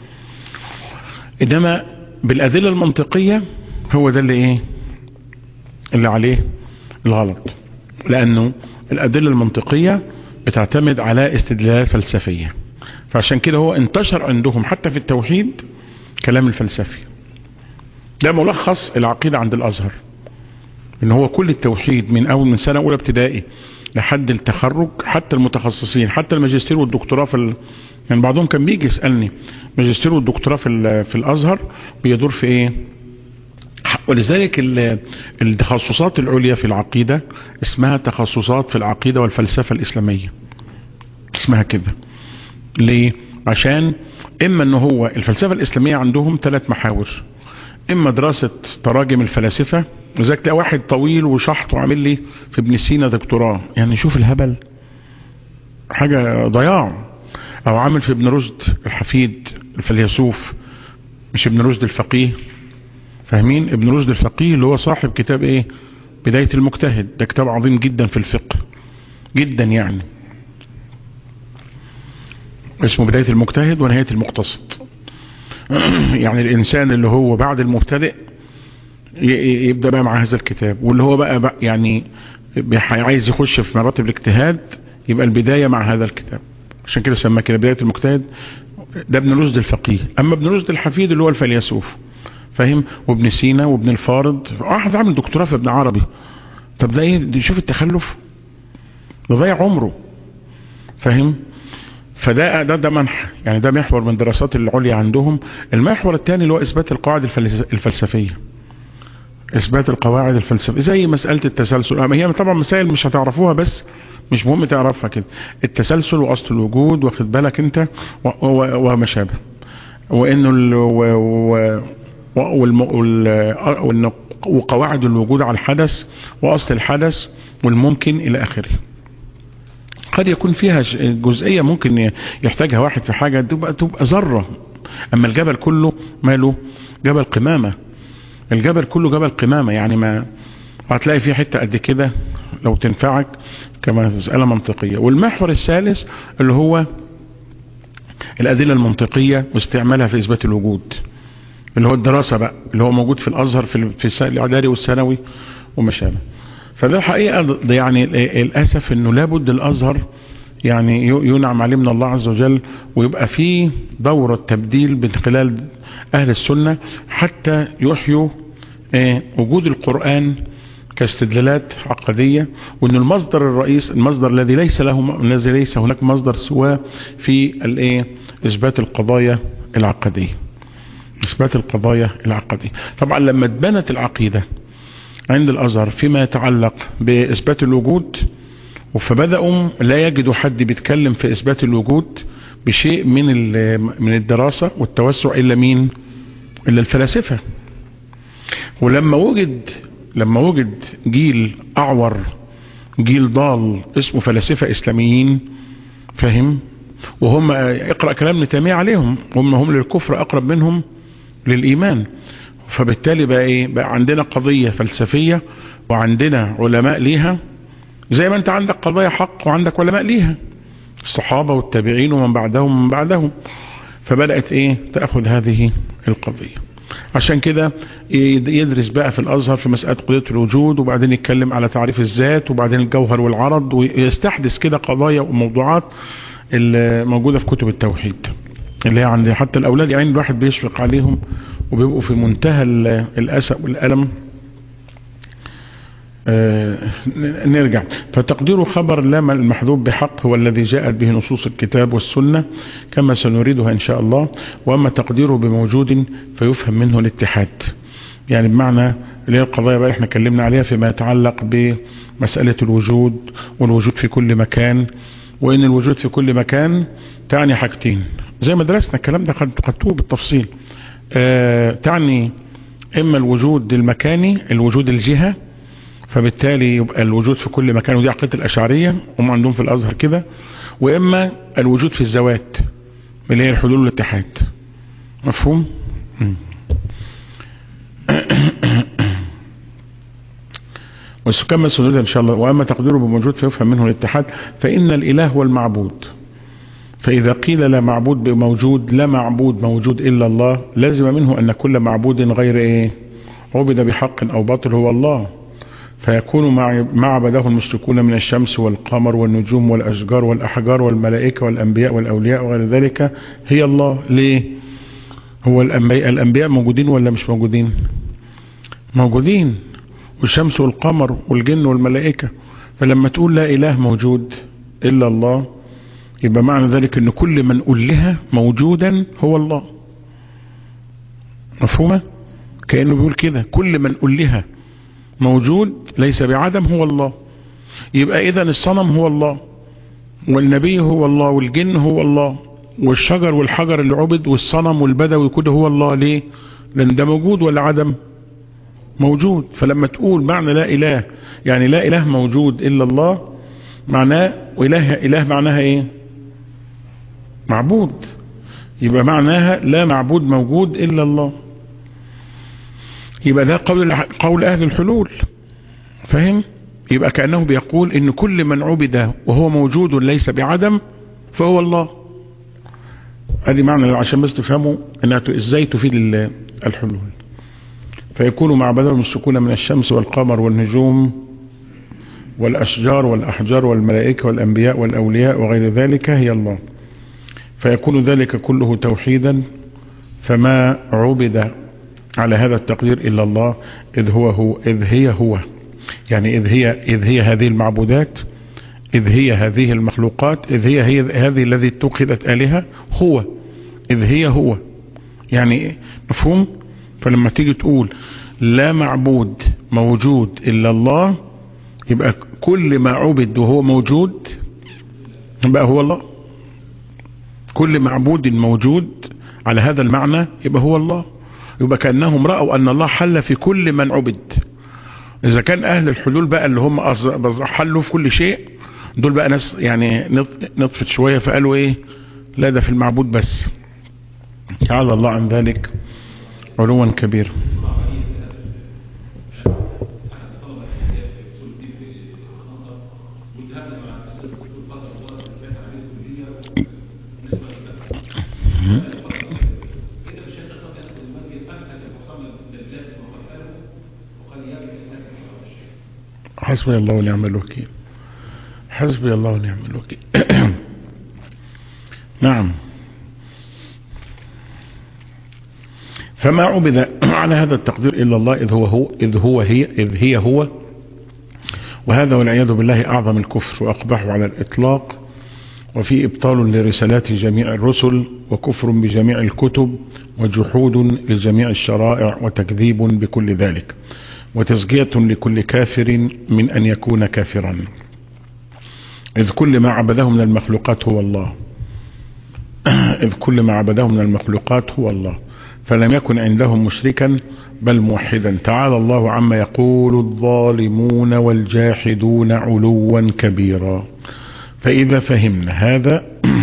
إنما بالأدلة المنطقية هو ده اللي إيه؟ اللي عليه الغلط، لأنه الأدلة المنطقية بتعتمد على استدلالات فلسفية. فعشان كده هو انتشر عندهم حتى في التوحيد كلام الفلسفي. ده ملخص العقيدة عند الأزهر، إن هو كل التوحيد من أول من سنة أولى ابتدائي لحد التخرج، حتى المتخصصين، حتى الماجستير والدكتوراه في ال... يعني بعضهم كان بيجي يسألني ماجستير والدكتوراه في ال... في الأزهر بيدور في إيه؟ ولذلك التخصصات العليا في العقيدة اسمها تخصصات في العقيدة والفلسفة الإسلامية، اسمها كده. ليه؟ عشان إما أنه هو الفلسفة الإسلامية عندهم ثلاث محاور، إما دراسة تراجم الفلاسفة، وذلك تلاقي واحد طويل وشحط وعامل لي في ابن سينا دكتوراه، يعني شوف الهبل، حاجة ضياع. أو عامل في ابن رشد الحفيد الفيلسوف، مش ابن رشد الفقيه، فاهمين؟ ابن رشد الفقيه اللي هو صاحب كتاب ايه؟ بداية المجتهد، ده كتاب عظيم جدا في الفقه جدا، يعني اسمه بداية المجتهد ونهاية المقتصد. يعني الانسان اللي هو بعد المبتدئ يبدأ بقى مع هذا الكتاب، واللي هو بقى, بقى يعني عايز يخش في مراتب الاجتهاد يبقى البداية مع هذا الكتاب، عشان كده سماه كده بداية المجتهد. ده ابن رشد الفقيه. اما ابن رشد الحفيد اللي هو الفيلسوف، فاهم؟ وابن سينا وابن الفارض، واحد عامل دكتوراه في ابن عربي. طب ده ايه؟ شوف التخلف، ده ضيع عمره، فاهم؟ فده ده ده منح، يعني ده محور من دراسات العليا عندهم. المحور الثاني اللي هو اثبات القواعد الفلسفيه، اثبات القواعد الفلسفيه زي مساله التسلسل. هي طبعا مسائل مش هتعرفوها، بس مش مهم تعرفها كده. التسلسل واصل الوجود، واخد بالك انت، وما شابه، وانه وقواعد الوجود على الحدث واصل الحدث والممكن الى اخره. قد يكون فيها جزئية ممكن يحتاجها واحد في حاجة تبقى تبقى ذرة، اما الجبل كله ماله؟ جبل قمامة. الجبل كله جبل قمامة، يعني ما هتلاقي فيه حتة قد كده لو تنفعك كما مسألة منطقية. والمحور الثالث اللي هو الأدلة المنطقية واستعمالها في إثبات الوجود، اللي هو الدراسة بقى، اللي هو موجود في الأزهر في في الإعدادي والثانوي وما شابه. فده الحقيقة يعني الأسف إنه لابد الأزهر يعني ينعم عليه من الله عز وجل، ويبقى فيه دورة تبديل من خلال أهل السنة حتى يحيوا وجود القرآن كاستدلالات عقدية، وإن المصدر الرئيس، المصدر الذي ليس له الذي ليس هناك مصدر سواه في الايه؟ إثبات القضايا العقدية، إثبات القضايا العقدية. طبعا لما اتبنت العقيدة عند الأزهر فيما يتعلق بإثبات الوجود، فبدأوا لا يجدوا حد بيتكلم في إثبات الوجود بشيء من من الدراسة والتوسع إلا مين؟ إلا الفلاسفة. ولما وجد لما وجد جيل أعور، جيل ضال اسمه فلاسفة إسلاميين، فهم؟ وهم اقرأ كلام ابن تيمية عليهم، هم هم للكفر أقرب منهم للإيمان. فبالتالي بقى إيه؟ بقى عندنا قضية فلسفية وعندنا علماء ليها، زي ما أنت عندك قضايا حق وعندك علماء ليها، الصحابة والتابعين ومن بعدهم ومن بعدهم. فبدأت إيه؟ تأخذ هذه القضية. عشان كده يدرس بقى في الأزهر في مسألة قضية الوجود، وبعدين يتكلم على تعريف الذات، وبعدين الجوهر والعرض، ويستحدث كده قضايا وموضوعات الموجودة في كتب التوحيد اللي هي عندي. حتى الأولاد يعني الواحد بيشفق عليهم وبيبقوا في منتهى الأسى والألم. آه نرجع. فتقدير خبر لام المحذوف بحق هو الذي جاءت به نصوص الكتاب والسنة كما سنريدها إن شاء الله. وأما تقديره بموجود فيفهم منه الاتحاد، يعني بمعنى اللي هي القضايا بقى احنا كلمنا عليها فيما يتعلق بمسألة الوجود، والوجود في كل مكان، وإن الوجود في كل مكان تعني حاجتين زي ما درسنا الكلام ده قدتوه بالتفصيل. آه تعني إما الوجود المكاني، الوجود الجهة، فبالتالي يبقى الوجود في كل مكان، ودي عقيدة الأشعرية هم عندهم في الأزهر كده. وإما الوجود في الذوات اللي هي الحلول والاتحاد. مفهوم؟ وكما سنريد إن شاء الله. وأما تقديره بموجود فيفهم منه الاتحاد، فإن الإله هو المعبود. فإذا قيل لا معبود بموجود، لا معبود موجود إلا الله، لازم منه أن كل معبود غير إيه؟ عبد بحق أو باطل هو الله. فيكون ما عبده المشركون من الشمس والقمر والنجوم والأشجار والأحجار والملائكة والأنبياء والأولياء وغير ذلك هي الله. ليه؟ هو الأنبياء, الأنبياء موجودين ولا مش موجودين؟ موجودين، والشمس والقمر والجن والملائكة. فلما تقول لا إله موجود إلا الله، يبقى معنى ذلك أن كل من ألها موجودا هو الله. مفهومة؟ كأنه بيقول كده كل من ألها موجود ليس بعدم هو الله. يبقى إذن الصنم هو الله، والنبي هو الله، والجن هو الله، والشجر والحجر اللي عبد والصنم والبدوي كده هو الله. ليه؟ لأن ده موجود ولا عدم؟ موجود. فلما تقول معنى لا إله يعني لا إله موجود إلا الله، معناه وإله إله معناها إيه؟ معبود. يبقى معناها لا معبود موجود إلا الله. يبقى ده قول قول أهل الحلول. فهم؟ يبقى كأنه بيقول إن كل من عبد وهو موجود ليس بعدم فهو الله. هذه معنى عشان بس تفهموا انها ازاي تفيد الحلول. فيكون معبده المشركون من الشمس والقمر والنجوم والأشجار والأحجار والملائكة والأنبياء والأولياء وغير ذلك هي الله. فيكون ذلك كله توحيدا، فما عبد على هذا التقدير إلا الله، إذ هو هو إذ هي هو يعني إذ هي إذ هي هذه المعبودات، إذ هي هذه المخلوقات، إذ هي هي هذه الذي اتخذت آلهة، هو إذ هي هو يعني مفهوم. فلما تيجي تقول لا معبود موجود إلا الله، يبقى كل ما عبد وهو موجود يبقى هو الله. كل معبود موجود على هذا المعنى يبقى هو الله. يبقى كأنهم رأوا أن الله حل في كل من عبد. إذا كان أهل الحلول بقى اللي هم حلوا في كل شيء، دول بقى ناس يعني نطفت شوية فقالوا إيه؟ لا ده في المعبود بس. تعالى الله عن ذلك علوا كبير. حسبي الله ونعم الوكيل. حسبي الله ونعم الوكيل. نعم. فما عبد على هذا التقدير إلا الله، إذ هو هو إذ هو هي إذ هي هو. وهذا والعياذ بالله أعظم الكفر وأقبحه على الإطلاق، وفي إبطال لرسالات جميع الرسل، وكفر بجميع الكتب، وجحود لجميع الشرائع، وتكذيب بكل ذلك، وتزكية لكل كافر من أن يكون كافرا. إذ كل ما عبده من المخلوقات هو الله إذ كل ما عبده من المخلوقات هو الله، فلم يكن عندهم مشركا بل موحدا. تعالى الله عما يقول الظالمون والجاحدون علوا كبيرا. فإذا فهمنا هذا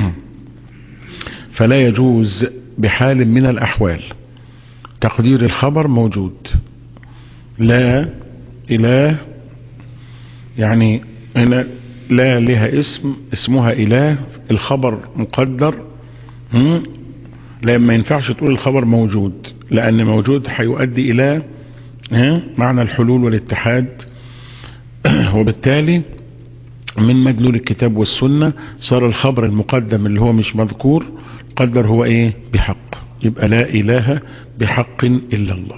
فلا يجوز بحال من الأحوال تقدير الخبر موجود. لا إله، يعني هنا لا لها اسم اسمها إله، الخبر مقدر. لا، ما ينفعش تقول الخبر موجود، لأن موجود هيؤدي إلى معنى الحلول والاتحاد، وبالتالي من مدلول الكتاب والسنة صار الخبر المقدم اللي هو مش مذكور قدر هو ايه؟ بحق. يبقى لا إله بحق إلا الله.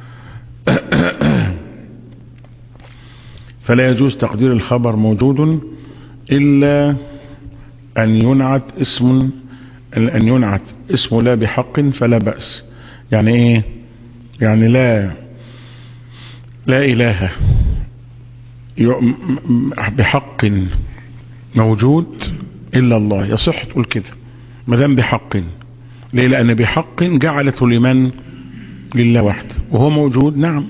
فلا يجوز تقدير الخبر موجود إلا أن ينعت اسم أن ينعت اسم لا بحق فلا بأس. يعني ايه؟ يعني لا لا إله بحق موجود إلا الله، يصح تقول كده مدام بحق. ليه؟ لأن بحق جعلته لمن؟ لله وحده، وهو موجود نعم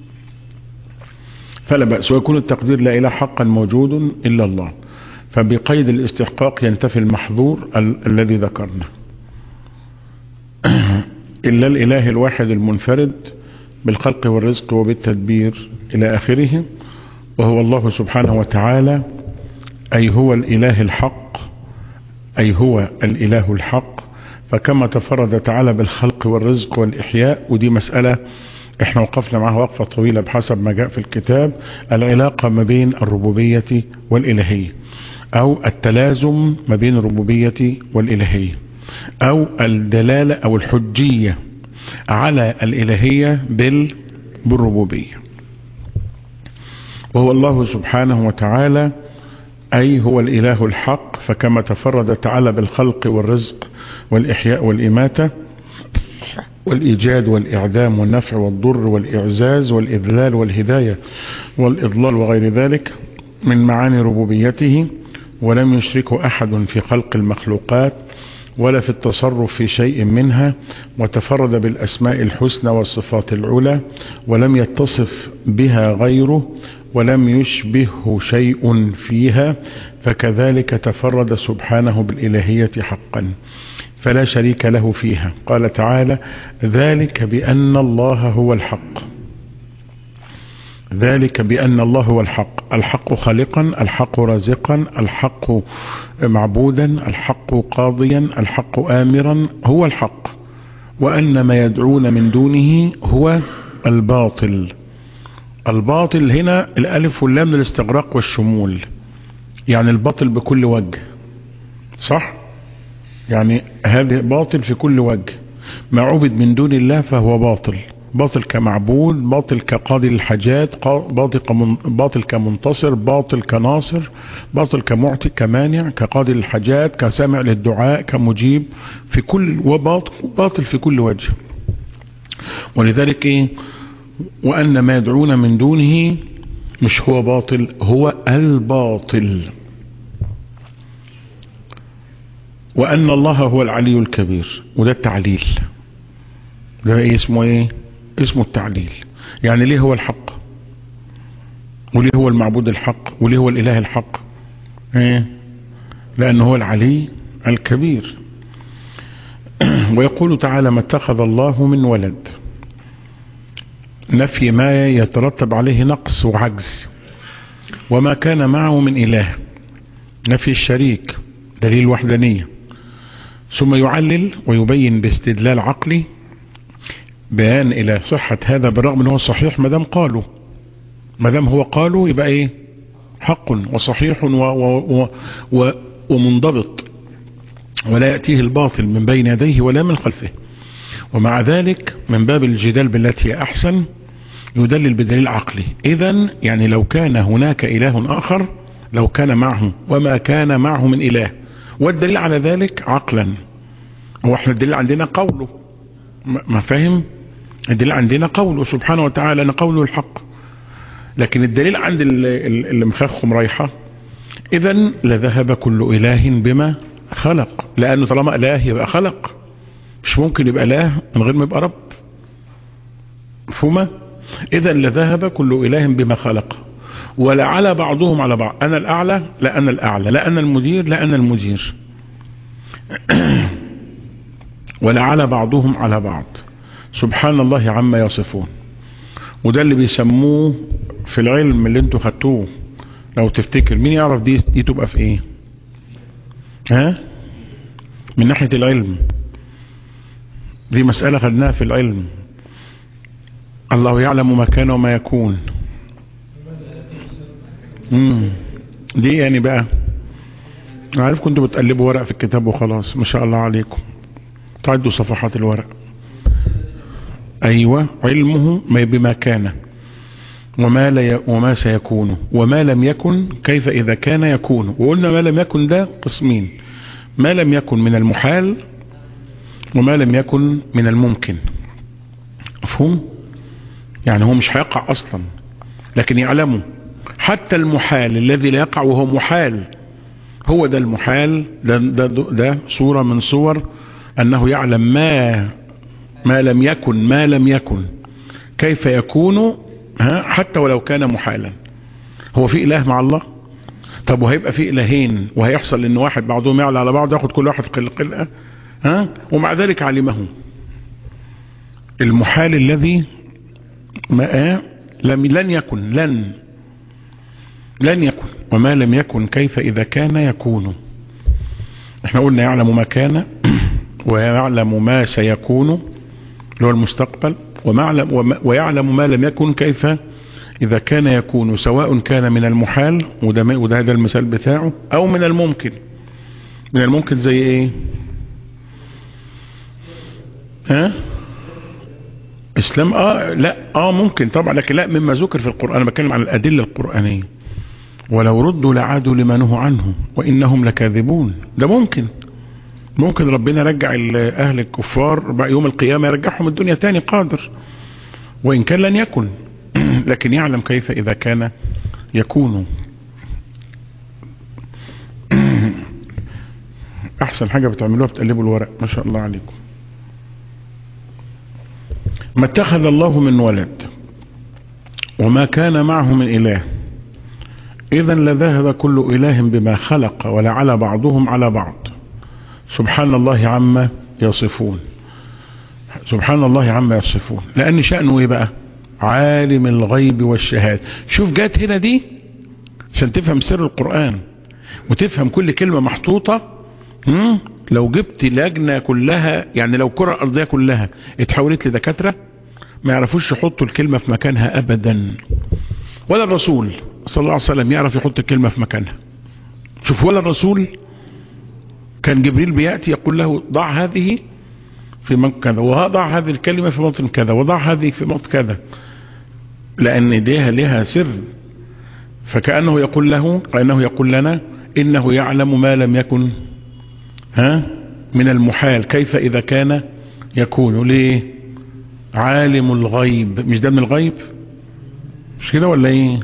فلا بأس. ويكون التقدير لا إله حقا موجود إلا الله، فبقيد الاستحقاق ينتفي المحظور ال الذي ذكرنا. إلا الإله الواحد المنفرد بالخلق والرزق وبالتدبير إلى آخره، وهو الله سبحانه وتعالى، أي هو الإله الحق أي هو الإله الحق. فكما تفرد تعالى بالخلق والرزق والإحياء، ودي مسألة احنا وقفنا معها وقفة طويلة بحسب ما جاء في الكتاب، العلاقة ما بين الربوبية والإلهية، أو التلازم ما بين الربوبية والإلهية، أو الدلالة أو الحجية على الإلهية بالربوبية. وهو الله سبحانه وتعالى أي هو الإله الحق، فكما تفرد تعالى بالخلق والرزق والإحياء والإماتة والإيجاد والإعدام والنفع والضر والإعزاز والإذلال والهداية والإضلال وغير ذلك من معاني ربوبيته، ولم يشركه أحد في خلق المخلوقات ولا في التصرف في شيء منها، وتفرد بالأسماء الحسنى والصفات العلى، ولم يتصف بها غيره، ولم يشبهه شيء فيها، فكذلك تفرد سبحانه بالإلهية حقا فلا شريك له فيها. قال تعالى: ذلك بأن الله هو الحق. ذلك بأن الله هو الحق، الحق خالقا، الحق رازقا، الحق معبودا، الحق قاضيا، الحق آمرا، هو الحق، وأن ما يدعون من دونه هو الباطل. الباطل هنا الألف واللام للاستغراق والشمول، يعني الباطل بكل وجه، صح؟ يعني هذا باطل في كل وجه، ما عبد من دون الله فهو باطل، باطل كمعبود، باطل كقاضي الحاجات، باطل باطل كمنتصر، باطل كناصر، باطل كمعطي كمانع، كقاضي الحاجات، كسامع للدعاء، كمجيب، في كل وباطل باطل في كل وجه. ولذلك ايه؟ وأن ما يدعون من دونه مش هو باطل، هو الباطل. وأن الله هو العلي الكبير، وده التعليل، ده ايه اسمه؟ ايه اسمه؟ التعليل. يعني ليه هو الحق، وليه هو المعبود الحق، وليه هو الإله الحق؟ ايه؟ لأنه هو العلي الكبير. ويقول تعالى: ما اتخذ الله من ولد، نفي ما يترتب عليه نقص وعجز. وما كان معه من إله، نفي الشريك، دليل وحدانية. ثم يعلل ويبين باستدلال عقلي بيان إلى صحة هذا، بالرغم أنه صحيح مدام قالوا، مدام هو قالوا يبقى إيه؟ حق وصحيح و و و ومنضبط، ولا يأتيه الباطل من بين يديه ولا من خلفه. ومع ذلك من باب الجدال بالتي هي أحسن يدلل بدليل عقلي. إذن يعني لو كان هناك إله آخر، لو كان معه وما كان معه من إله، والدليل على ذلك عقلا، هو احنا الدليل عندنا قوله، ما فاهم؟ الدليل عندنا قوله سبحانه وتعالى، أن قوله الحق. لكن الدليل عند اللي مخخم رايحة إذن لذهب كل إله بما خلق، لأنه طالما إله يبقى خلق، مش ممكن يبقى إله من غير ما يبقى رب. مفهومة؟ إذن لذهب كل إله بما خلق، ولعلى بعضهم على بعض، أنا الأعلى لا أنا الأعلى، لا أنا المدير لا أنا المدير ولعلى بعضهم على بعض، سبحان الله عما يصفون. وده اللي بيسموه في العلم اللي انتوا خدتوه، لو تفتكر مين يعرف دي دي تبقى في ايه؟ ها؟ من ناحية العلم دي مسألة خدناها في العلم، الله يعلم ما كان وما يكون. امم دي يعني بقى انا عارف كنتوا بتقلبوا ورق في الكتاب وخلاص، ما شاء الله عليكم تعدوا صفحات الورق. ايوه، علمه ما بما كان وما لا وما سيكون وما لم يكن كيف اذا كان يكون. وقلنا ما لم يكن ده قسمين، ما لم يكن من المحال وما لم يكن من الممكن. مفهوم؟ يعني هو مش هيقع اصلا لكن يعلمه. حتى المحال الذي لا يقع وهو محال، هو ده المحال، ده, ده, ده صورة من صور انه يعلم ما ما لم يكن ما لم يكن كيف يكون، ها، حتى ولو كان محالا. هو في اله مع الله؟ طب وهيبقى في الهين وهيحصل ان واحد بعضهم يعلى على بعض ياخد كل واحد قلة قلة، ها، ومع ذلك علمه. المحال الذي ما لم لن يكن لن لن يكن وما لم يكن كيف اذا كان يكون. احنا قلنا يعلم ما كان ويعلم ما سيكون اللي هو المستقبل، ويعلم ما لم يكن كيف إذا كان يكون، سواء كان من المحال وده, وده هذا المثال بتاعه أو من الممكن. من الممكن زي إيه؟ ها؟ إسلام؟ آه لا آه ممكن طبعا، لكن لا مما ذكر في القرآن. أنا بتكلم عن الأدلة القرآنية. ولو ردوا لعادوا لما نهوا عنه وإنهم لكاذبون. ده ممكن ممكن ربنا يرجع أهل الكفار بقى يوم القيامة، يرجعهم الدنيا تاني، قادر، وإن كان لن يكن لكن يعلم كيف إذا كان يكون. أحسن حاجة بتعملوها بتقلبوا الورق، ما شاء الله عليكم. ما اتخذ الله من ولد وما كان معه من إله، إذا لذهب كل إله بما خلق ولعلى بعضهم على بعض، سبحان الله عما يصفون. سبحان الله عما يصفون، لأن شأنه ايه بقى؟ عالم الغيب والشهادة. شوف جات هنا دي عشان تفهم سر القرآن وتفهم كل كلمة محطوطة. لو جبت لجنة كلها، يعني لو كرة الأرضية كلها اتحولت لدكاترة ما يعرفوش يحطوا الكلمة في مكانها أبدا، ولا الرسول صلى الله عليه وسلم يعرف يحط الكلمة في مكانها. شوف، ولا الرسول كان جبريل بيأتي يقول له ضع هذه في موضع كذا، وضع هذه الكلمة في موضع كذا، وضع هذه في موضع كذا، لأن ديها لها سر. فكأنه يقول له، كأنه يقول لنا إنه يعلم ما لم يكن ها من المحال كيف إذا كان يكون. ليه؟ عالم الغيب، مش ده من الغيب؟ مش كده ولا ايه؟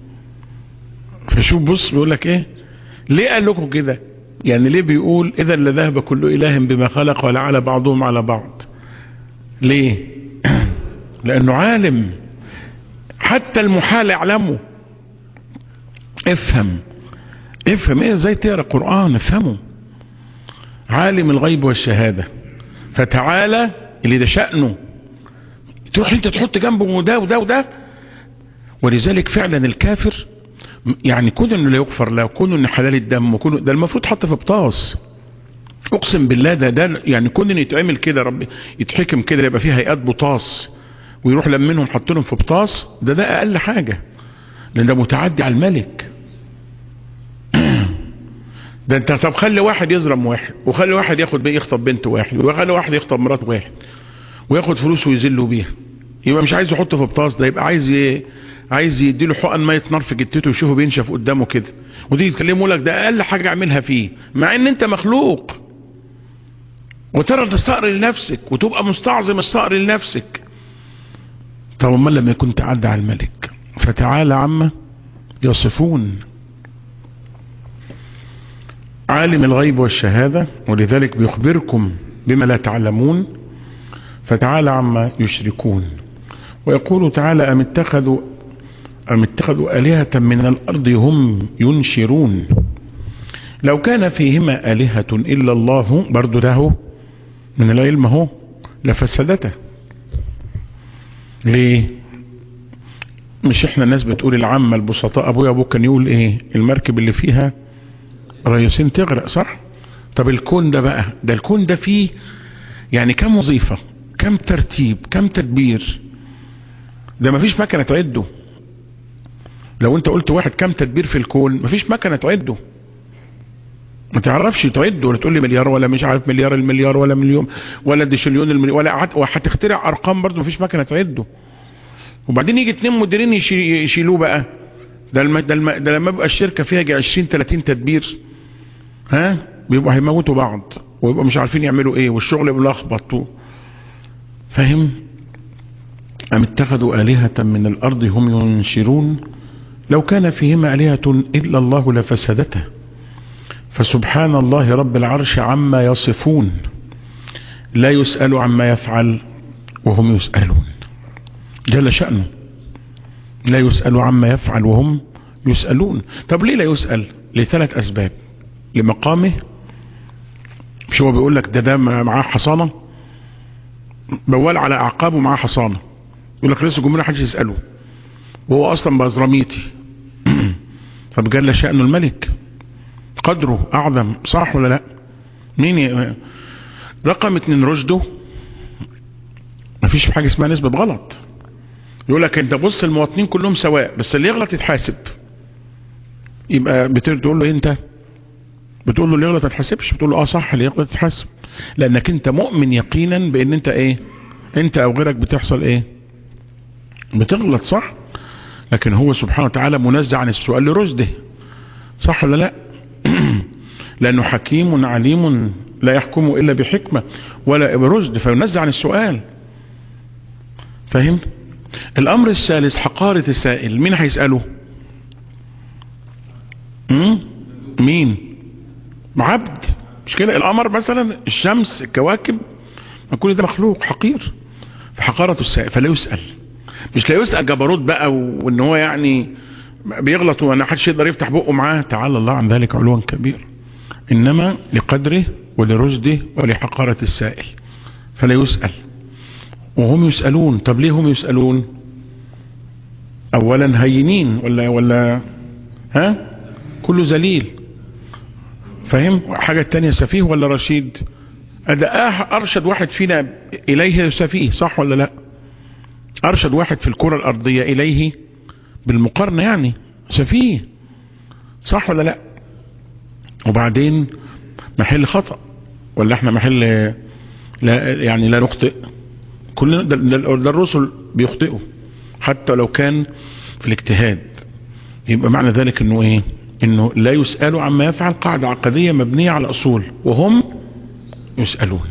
فشوف بص بيقول لك ايه، ليه قال لكم كده؟ يعني ليه بيقول إذا لذهب كل إله بما خلق ولعلى بعضهم على بعض؟ ليه؟ لأنه عالم، حتى المحال يعلمه. افهم افهم ايه، ازاي تقرأ قرآن، افهمه. عالم الغيب والشهادة، فتعالى اللي ده شأنه، تروح انت تحط جنبه ده وده وده. ولذلك فعلا الكافر يعني كون انه لا يغفر له، كون انه حلال الدم، وكون ده المفروض حط في بطاس. اقسم بالله ده ده يعني كون انه يتعمل كده، ربي يتحكم كده، يبقى فيه هيئات بطاس ويروح لمنهم حطلهم في بطاس، ده ده اقل حاجة، لان ده متعدي على الملك. ده انت طب خلي واحد يظلم واحد، وخلي واحد ياخد بيه يخطب بنت واحد، وخلي واحد يخطب مرات واحد وياخد فلوس ويذله بيها، يبقى مش عايز يحطه في بطاس، ده يبقى عايز ي... عايز يديله حقن ميه نار في جتته ويشوفه بينشف قدامه كده، ودي يتكلموا لك ده اقل حاجه اعملها فيه، مع ان انت مخلوق وترى الصقر لنفسك وتبقى مستعظم الصقر لنفسك. طب امال لما يكون تعدى على الملك؟ فتعالى عما يصفون. عالم الغيب والشهادة، ولذلك بيخبركم بما لا تعلمون، فتعالى عما يشركون. ويقول تعالى أم اتخذوا أم اتخذوا آلهة من الأرض هم ينشرون لو كان فيهما آلهة إلا الله، برضو ده من العلم هو لفسدته. ليه؟ مش احنا الناس بتقول العامة البسطاء ابويا ابوك كان يقول ايه؟ المركب اللي فيها ريسين تغرق، صح؟ طب الكون ده بقى، ده الكون ده فيه يعني كم وظيفة، كم ترتيب، كم تدبير، ده مفيش مكنة تعده. لو انت قلت واحد كم تدبير في الكون، مفيش مكنة تعده، ما تعرفش تعده، ولا تقول لي مليار ولا مش عارف مليار المليار ولا مليون ولا ديشليون المليون ولا وهتخترع ارقام برضه مفيش مكنة تعده. وبعدين يجي اتنين مديرين يشيلوه بقى، ده الم... ده, الم... ده لما بيبقى الشركة فيها جي عشرين تلاتين تدبير، ها بيبقوا هيموتوا بعض ويبقوا مش عارفين يعملوا ايه، والشغل بيلخبط. فاهم؟ أم اتخذوا آلهة من الأرض هم ينشرون لو كان فيهما آلهة إلا الله لفسدته فسبحان الله رب العرش عما يصفون لا يسأل عما يفعل وهم يسألون جل شأنه. لا يسأل عما يفعل وهم يسألون. طب ليه لا يسأل؟ لثلاث أسباب. لمقامه، مش هو بيقول لك ده ده معاه حصانة، بوال على أعقابه معاه حصانة، يقول لك رئيس الجمهورية حدش يسأله وهو أصلا بأزراميتي. طب جل شأنه الملك قدره أعظم، صح ولا لا؟ مين ي... رقم اتنين رشده، مفيش حاجة اسمها نسبة غلط. يقول لك انت بص المواطنين كلهم سواء، بس اللي يغلط يتحاسب. يبقى بتقول له انت بتقول له اللي يغلط ما تحاسبش، بتقول له اه صح اللي يغلط يتحاسب، لانك انت مؤمن يقينا بان انت ايه، انت او غيرك بتحصل ايه، بتغلط، صح؟ لكن هو سبحانه وتعالى منزه عن السؤال لرشده، صح ولا لا؟ لانه حكيم عليم لا يحكم الا بحكمة ولا برشد، فينزه عن السؤال. فاهم؟ الامر الثالث حقارة السائل، مين هيسأله؟ مين؟ عبد، مش كده؟ القمر مثلا، الشمس، الكواكب، كل ده مخلوق حقير. فحقارة السائل فلا يسأل، مش لا يسأل جبروت بقى وان هو يعني بيغلط وانا حدش يقدر يفتح بقه معاه، تعالى الله عن ذلك علوا كبير، انما لقدره ولرشده ولحقارة السائل فلا يسأل وهم يسألون. طب ليه هم يسألون؟ اولا هينين ولا ولا ها كله ذليل، فاهم؟ حاجة تانية سفيه ولا رشيد؟ أداء أرشد واحد فينا إليه سفيه، صح ولا لا؟ أرشد واحد في الكرة الأرضية إليه بالمقارنة يعني سفيه، صح ولا لا؟ وبعدين محل خطأ ولا احنا محل لا يعني لا نخطئ؟ كلنا ده, ده الرسل بيخطئوا حتى لو كان في الاجتهاد. يبقى معنى ذلك انه ايه؟ انه لا يسأل عما يفعل، قاعدة عقدية مبنية على اصول، وهم يسألون.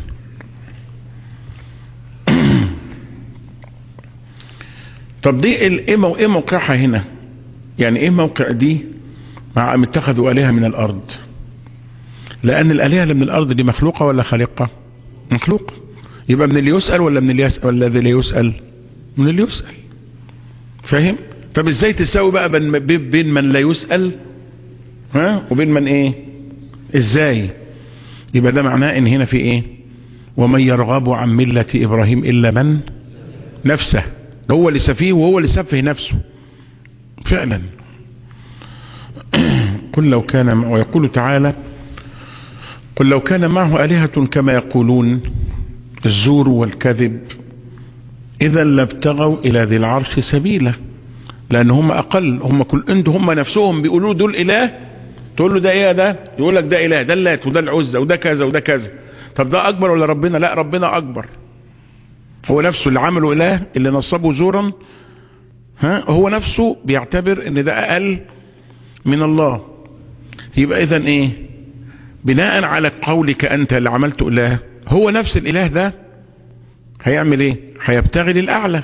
طب دي ايه موقعها هنا؟ يعني ايه موقع دي مع ام اتخذوا آلهة من الارض؟ لان الآلهة اللي من الارض دي مخلوقة ولا خالقة؟ مخلوقة. يبقى من اللي يسأل ولا من اللي يسأل ولا الذي لا يسأل؟ من اللي يسأل. فاهم؟ طب ازاي تساوي بقى بين من لا يسأل ها وبين من ايه؟ ازاي؟ يبقى ده معناه ان هنا في ايه؟ ومن يرغب عن ملة ابراهيم الا من نفسه، هو اللي سفيه وهو اللي سفه نفسه فعلا. قل لو كان، ويقول تعالى قل لو كان معه آلهة كما يقولون الزور والكذب اذا لابتغوا الى ذي العرش سبيلا، لان هم اقل، هم كل انتوا هم نفسهم بيقولوا دول اله، تقول له ده ايه ده؟ يقول لك ده اله، ده اللات وده العزة وده كذا وده كذا. طب ده اكبر ولا ربنا؟ لا ربنا اكبر، هو نفسه اللي عمله اله، اللي نصبه زورا، ها هو نفسه بيعتبر ان ده اقل من الله. يبقى اذا ايه؟ بناء على قولك انت اللي عملته اله، هو نفس الاله ده هيعمل ايه؟ هيبتغي للاعلى،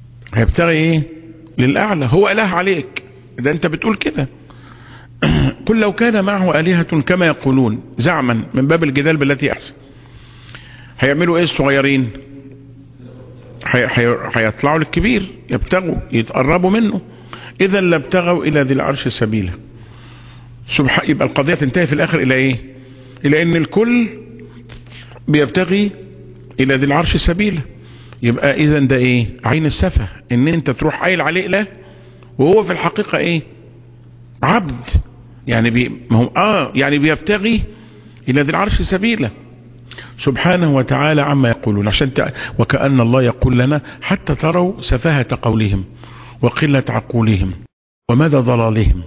هيبتغي ايه؟ للاعلى، هو اله عليك، ده انت بتقول كده. قل لو كان معه آلهة كما يقولون زعما من باب الجدال بالتي أحسن، هيعملوا ايه الصغيرين؟ هيطلعوا للكبير يبتغوا يتقربوا منه. اذا لابتغوا الى ذي العرش سبيلا. سبحان، يبقى القضية تنتهي في الاخر الى ايه؟ الى ان الكل بيبتغي الى ذي العرش سبيلا. يبقى اذا ده ايه؟ عين السفه، ان انت تروح قايل عليه اله وهو في الحقيقة ايه؟ عبد. يعني بي هم اه يعني بيبتغي الى ذي العرش سبيلا سبحانه وتعالى عما يقولون. عشان ت... وكأن الله يقول لنا حتى تروا سفاهة قولهم وقلة عقولهم ومدى ضلالهم،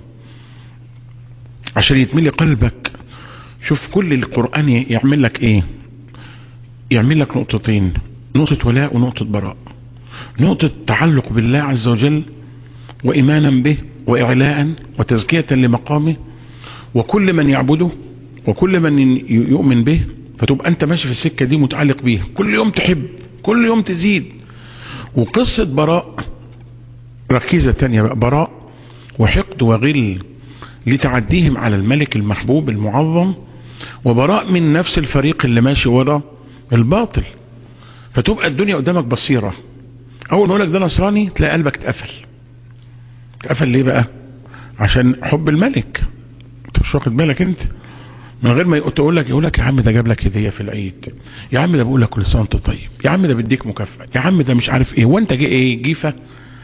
عشان يتملي قلبك. شوف كل القرآن يعمل لك ايه؟ يعمل لك نقطتين، نقطة ولاء ونقطة براء. نقطة تعلق بالله عز وجل وإيمانا به وإعلاء وتزكية لمقامه، وكل من يعبده وكل من يؤمن به، فتبقى انت ماشي في السكة دي متعلق بيها، كل يوم تحب، كل يوم تزيد. وقصة براء ركيزة تانية بقى، براء وحقد وغل لتعديهم على الملك المحبوب المعظم، وبراء من نفس الفريق اللي ماشي ورا الباطل. فتبقى الدنيا قدامك بصيرة. اول ما يقولك ده نصراني تلاقي قلبك اتقفل. اتقفل ليه بقى؟ عشان حب الملك. انت مش واخد بالك انت؟ من غير ما تقول لك يقول لك يا عم ده جاب لك هديه في العيد، يا عم ده بيقول لك كل سنه وانت طيب، يا عم ده بيديك مكافاه، يا عم ده مش عارف ايه، وانت جاي ايه؟ جيفه.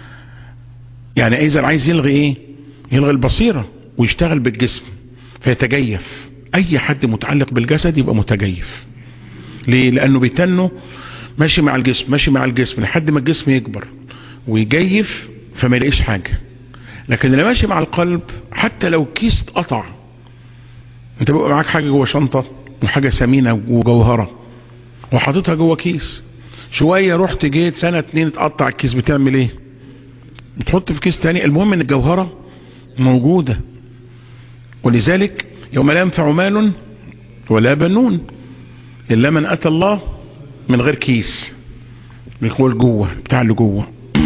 يعني اذا عايز يلغي ايه؟ يلغي البصيره ويشتغل بالجسم فيتجيف. اي حد متعلق بالجسد يبقى متجيف. ليه؟ لانه بيتنه ماشي مع الجسم ماشي مع الجسم لحد ما الجسم يكبر ويجيف فما يلاقيش حاجه. لكن اللي ماشي مع القلب حتى لو كيس اتقطع، انت بقى معاك حاجة جوه شنطة وحاجة ثمينة وجوهرة وحاططها جوه كيس، شوية رحت جيت سنة اتنين اتقطع الكيس، بتعمل ايه؟ بتحط في كيس تاني. المهم ان الجوهرة موجودة. ولذلك يوم لا ينفع مال ولا بنون الا من اتى الله من غير كيس، بيقول جوه بتاع اللي جوه.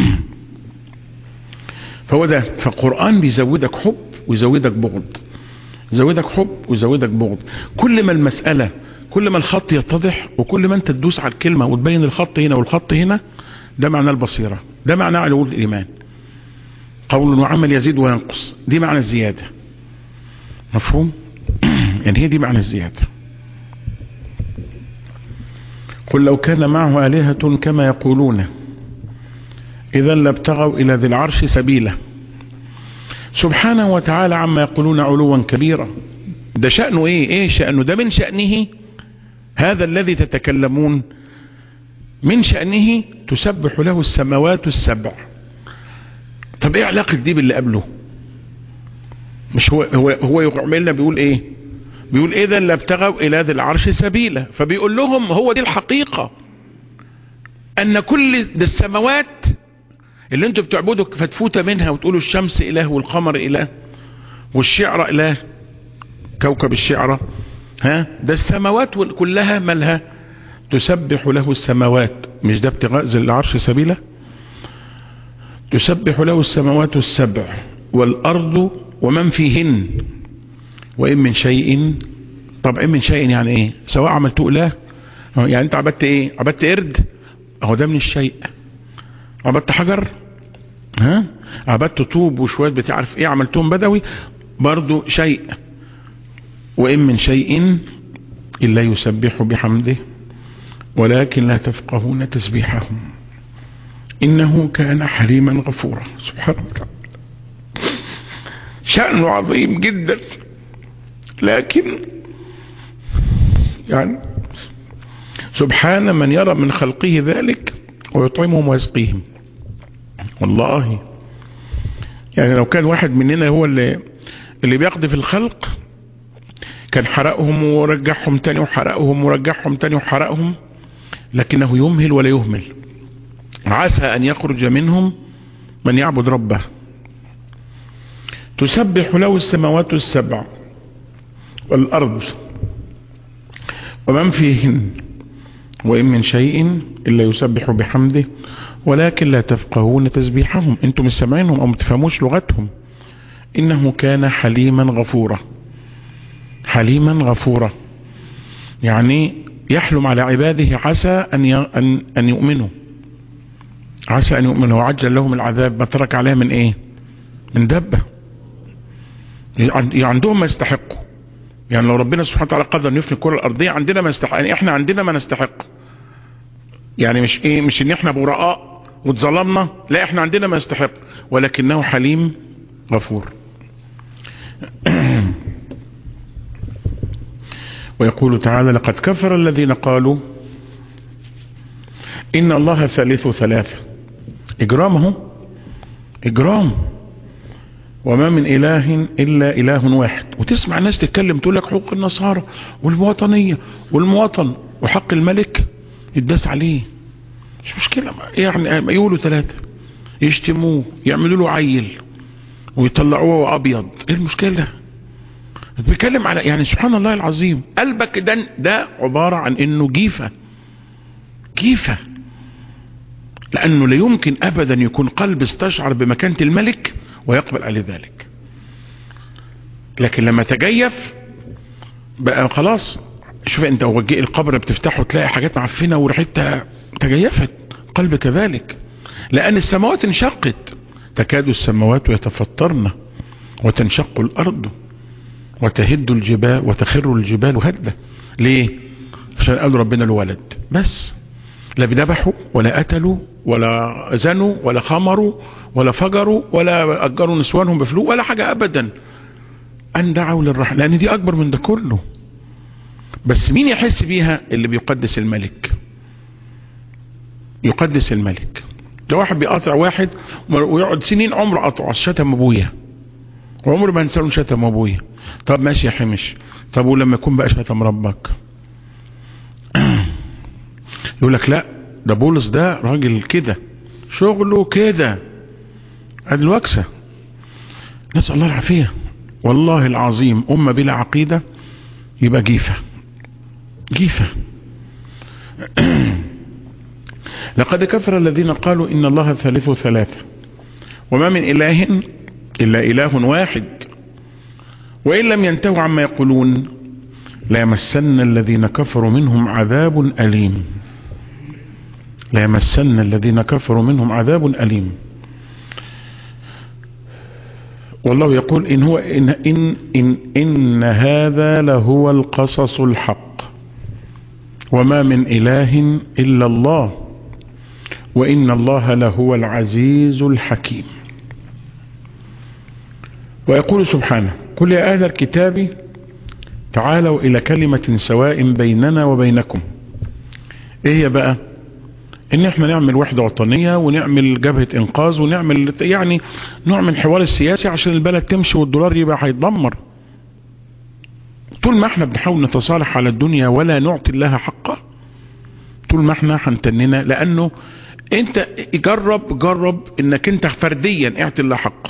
فهو ده. فالقرآن بيزودك حب ويزودك بغض، يزودك حب ويزودك بغض. كل ما المسألة كل ما الخط يتضح، وكل ما انت تدوس على الكلمة وتبين الخط هنا والخط هنا، ده معنى البصيرة، ده معنى علو الإيمان. قول وعمل يزيد وينقص، دي معنى الزيادة. مفهوم؟ يعني هي دي معنى الزيادة. قل لو كان معه آلهة كما يقولون إذا لابتغوا إلى ذي العرش سبيلا سبحانه وتعالى عما يقولون علوا كبيرا. ده شأنه ايه؟ ايه شأنه؟ ده من شأنه هذا الذي تتكلمون، من شأنه تسبح له السماوات السبع. طب ايه علاقة دي باللي قبله؟ مش هو هو هو يعملنا بيقول ايه؟ بيقول اذا لابتغوا الى ذي العرش سبيلا. فبيقول لهم هو دي الحقيقة، ان كل ده السماوات اللي انتوا بتعبدوا فتفوت منها وتقولوا الشمس اله والقمر اله والشعر اله، كوكب الشعرة، ها ده السماوات كلها مالها؟ تسبح له السماوات. مش ده ابتغاء ذي العرش سبيلا؟ تسبح له السماوات السبع والارض ومن فيهن وان من شيء. طب ان من شيء يعني ايه؟ سواء عملتوه اله، يعني انت عبدت ايه؟ عبدت قرد، اهو ده من الشيء. عبدت حجر، ها عبدت طوب وشوية بتعرف ايه عملتهم بدوي، برضو شيء. وإن من شيء إلا يسبح بحمده ولكن لا تفقهون تسبيحهم إنه كان حليما غفورا. سبحانه وتعالى شأنه عظيم جدا، لكن يعني سبحان من يرى من خلقه ذلك ويطعمهم ويسقيهم. والله يعني لو كان واحد مننا هو اللي اللي بيقضي في الخلق كان حرقهم ورجعهم تاني وحرقهم ورجعهم تاني وحرقهم، لكنه يمهل ولا يهمل. عسى أن يخرج منهم من يعبد ربه. تسبح له السماوات السبع والأرض ومن فيهن وإن من شيء إلا يسبح بحمده ولكن لا تفقهون تسبيحهم. انتم مش سامعينهم او ما تفهموش لغتهم. إنه كان حليما غفورا. حليما غفورا، يعني يحلم على عباده عسى أن أن أن يؤمنوا، عسى أن يؤمنوا وعجل لهم العذاب ما ترك عليها من إيه؟ من دبة. عندهم ما يستحقوا، يعني لو ربنا سبحانه وتعالى قدر أن يفني الكرة الأرضية عندنا ما يستحق، يعني إحنا عندنا ما نستحق، يعني مش إيه مش إن إحنا براء واتظلمنا، لا إحنا عندنا ما يستحق، ولكنه حليم غفور. ويقول تعالى لقد كفر الذين قالوا إن الله ثالث ثلاثة. إجرامه إجرام، وما من إله إلا إله واحد. وتسمع الناس تتكلم تقول لك حقوق النصارى والوطنية والمواطن وحق الملك يداس عليه، مش مشكلة، يعني يقولوا ثلاثة يشتموه يعملوا له عيل ويطلعوه أبيض، إيه المشكلة؟ بيتكلم على يعني سبحان الله العظيم، قلبك ده ده عبارة عن إنه جيفة جيفة، لأنه لا يمكن أبدا يكون قلب استشعر بمكانة الملك ويقبل على ذلك. لكن لما تجيف بقى خلاص، شوف انت وجه القبر بتفتحه تلاقي حاجات معفنة وريحتها تجيفت، قلب كذلك، لأن السماوات انشقت، تكاد السماوات يتفطرن وتنشق الأرض وتهد الجبال وتخر الجبال هدة. ليه؟ عشان قالوا ربنا له ولد بس، لا بذبحوا ولا قتلوا ولا زنوا ولا خمروا ولا فجروا ولا أجروا نسوانهم بفلوس ولا حاجة أبدا، أن دعوا للرحمن، لأن دي أكبر من ده كله. بس مين يحس بيها؟ اللي بيقدس الملك، يقدس الملك. ده واحد بيقاطع واحد ويقعد سنين عمر قطعه، شتم أبويا وعمر ما انسان شتم أبويا، طب ماشي يا حمش، طب ولما يكون بقى شتم ربك؟ يقول لك لا ده بولس ده راجل كده شغله كده، ادي الوكسة، نسأل الله العافية. والله العظيم أمة بلا عقيدة يبقى جيفة جيفة. لقد كفر الذين قالوا إن الله ثالث ثلاثة وما من إله إلا إله واحد وإن لم ينتهوا عما يقولون ليمسن الذين كفروا منهم عذاب أليم، ليمسن الذين كفروا منهم عذاب أليم. والله يقول إن هو إن إن إن, إن هذا لهو القصص الحق وما من إله إلا الله وإن الله لهو العزيز الحكيم. ويقول سبحانه قل يا أهل الكتاب تعالوا إلى كلمة سواء بيننا وبينكم. إيه بقى؟ إن إحنا نعمل وحدة وطنية ونعمل جبهة إنقاذ ونعمل يعني نوع من الحوار السياسي عشان البلد تمشي والدولار يبقى هيتدمر. طول ما إحنا بنحاول نتصالح على الدنيا ولا نعطي لها حقها، طول ما إحنا هنتننا، لأنه أنت جرب جرب إنك أنت فرديا اعطي لها حق،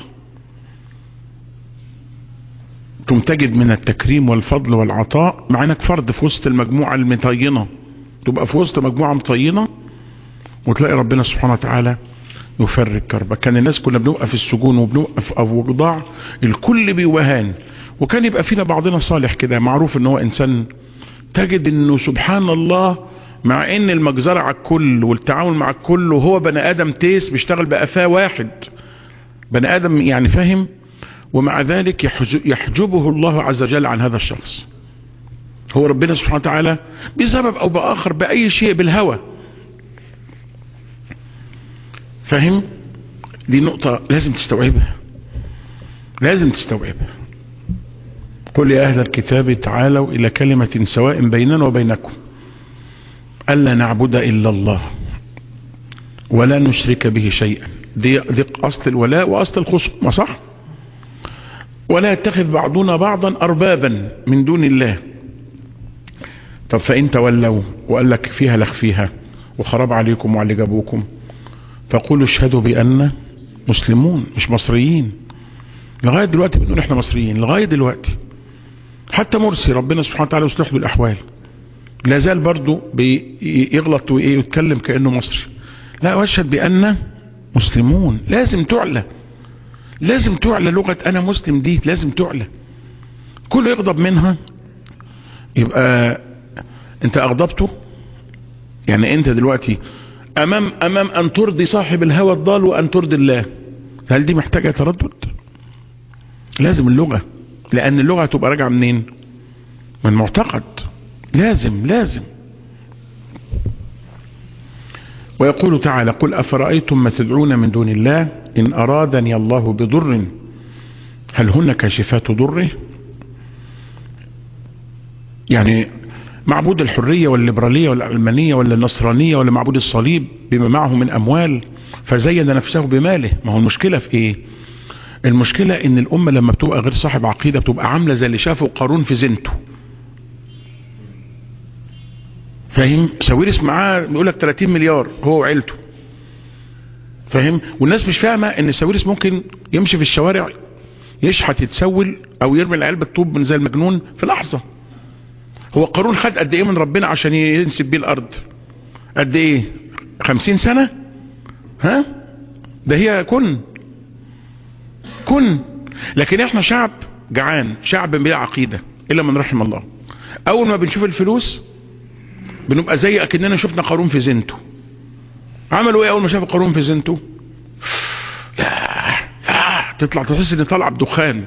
ثم تجد من التكريم والفضل والعطاء مع انك فرد في وسط المجموعة المطينة، تبقى في وسط مجموعة مطينة وتلاقي ربنا سبحانه وتعالى يفرج كربك. كان الناس كنا بنوقف في السجون وبنوقف في أوضاع الكل بيوهان، وكان يبقى فينا بعضنا صالح كده معروف ان هو انسان، تجد انه سبحان الله مع ان المجزرة على الكل والتعامل مع الكل وهو بني ادم تيس بيشتغل بقفاه واحد، بني ادم يعني فاهم، ومع ذلك يحجبه الله عز وجل عن هذا الشخص. هو ربنا سبحانه وتعالى بسبب او باخر باي شيء بالهوى، فاهم؟ دي نقطة لازم تستوعبها، لازم تستوعبها. قل يا اهل الكتاب تعالوا الى كلمة سواء بيننا وبينكم الا نعبد الا الله ولا نشرك به شيئا. دي, دي اصل الولاء واصل الخصومة، صح؟ ولا يتخذ بعضنا بعضا أربابا من دون الله. طب فإن تولوا وقال لك فيها لخ فيها وخرب عليكم وعلى جابوكم فقولوا اشهدوا بأن مسلمون، مش مصريين. لغاية دلوقتي بنقول احنا مصريين، لغاية دلوقتي حتى مرسي ربنا سبحانه وتعالى يصلح له الأحوال لا زال برضو بيغلط ويتكلم كأنه مصري. لا، واشهد بأن مسلمون، لازم تعلى، لازم تعلى لغة انا مسلم دي، لازم تعلى. كله يغضب منها يبقى انت اغضبته. يعني انت دلوقتي امام امام ان ترضي صاحب الهوى الضال وان ترضي الله. هل دي محتاجة تردد؟ لازم اللغة، لان اللغة هتبقى راجعة منين؟ من معتقد. لازم لازم. ويقول تعالى: قل أفرأيتم ما تدعون من دون الله إن أرادني الله بضر هل هن كاشفات ضره؟ يعني معبود الحرية والليبرالية والعلمانية ولا النصرانية ولا معبود الصليب بما معه من أموال فزين نفسه بماله. ما هو المشكلة في إيه؟ المشكلة إن الأمة لما بتبقى غير صاحب عقيدة بتبقى عاملة زي اللي شافوا قارون في زينته. فاهم؟ ساويرس معاه بيقول لك ثلاثين مليار هو وعيلته. فاهم؟ والناس مش فاهمة ان ساويرس ممكن يمشي في الشوارع يشحت يتسول او يرمي العيال بالطوب من زي المجنون في لحظة. هو قارون خد قد ايه من ربنا عشان ينسب بيه الارض؟ قد ايه؟ خمسين سنة؟ ها؟ ده هي كن كن لكن احنا شعب جعان، شعب بلا عقيدة الا من رحم الله. اول ما بنشوف الفلوس بنبقى زي اكننا شفنا قارون في زينته. عملوا ايه اول ما شافوا قارون في زينته؟ تطلع تحس ان طالعه بدخان.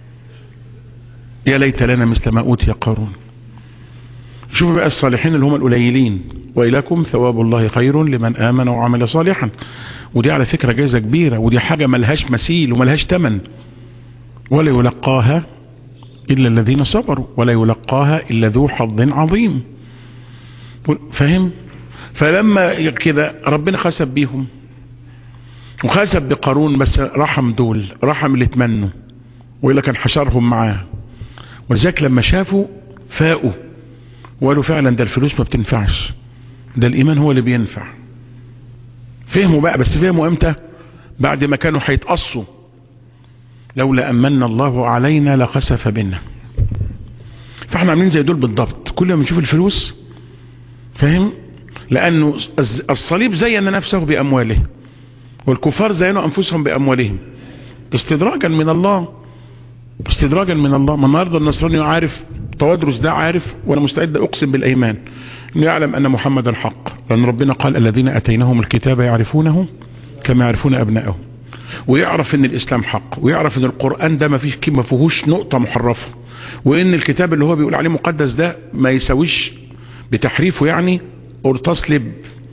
يا ليت لنا مثل ما اوتي قارون. شوفوا بقى الصالحين اللي هم القليلين: وإليكم ثواب الله خير لمن آمن وعمل صالحا. ودي على فكرة جائزة كبيرة، ودي حاجة ملهاش مثيل وملهاش تمن. ولا يلقاها إلا الذين صبروا ولا يلقاها إلا ذو حظ عظيم. فهم؟ فلما كده ربنا خسب بيهم وخسب بقارون، بس رحم دول، رحم اللي اتمنوا وإلا كان حشرهم معاه. ولذلك لما شافوا فاقوا وقالوا فعلا ده الفلوس ما بتنفعش، ده الإيمان هو اللي بينفع. فهموا بقى، بس فهموا امتى؟ بعد ما كانوا هيتقصوا: لولا أمن الله علينا لخسف بنا. فاحنا عاملين زي دول بالضبط، كل ما نشوف الفلوس. فهم؟ لأنه الصليب زين نفسه بأمواله والكفار زينوا أنفسهم بأموالهم استدراجا من الله. استدراجا من الله. ما النهارده النصراني عارف، توادرس ده عارف، وانا مستعد اقسم بالايمان انه يعلم ان محمد الحق، لان ربنا قال: الذين اتيناهم الكتاب يعرفونه كما يعرفون ابنائهم. ويعرف ان الاسلام حق، ويعرف ان القرآن ده ما فيش ما فيهوش نقطة محرفة، وان الكتاب اللي هو بيقول عليه مقدس ده ما يساويش بتحريفه يعني قرطاس لب.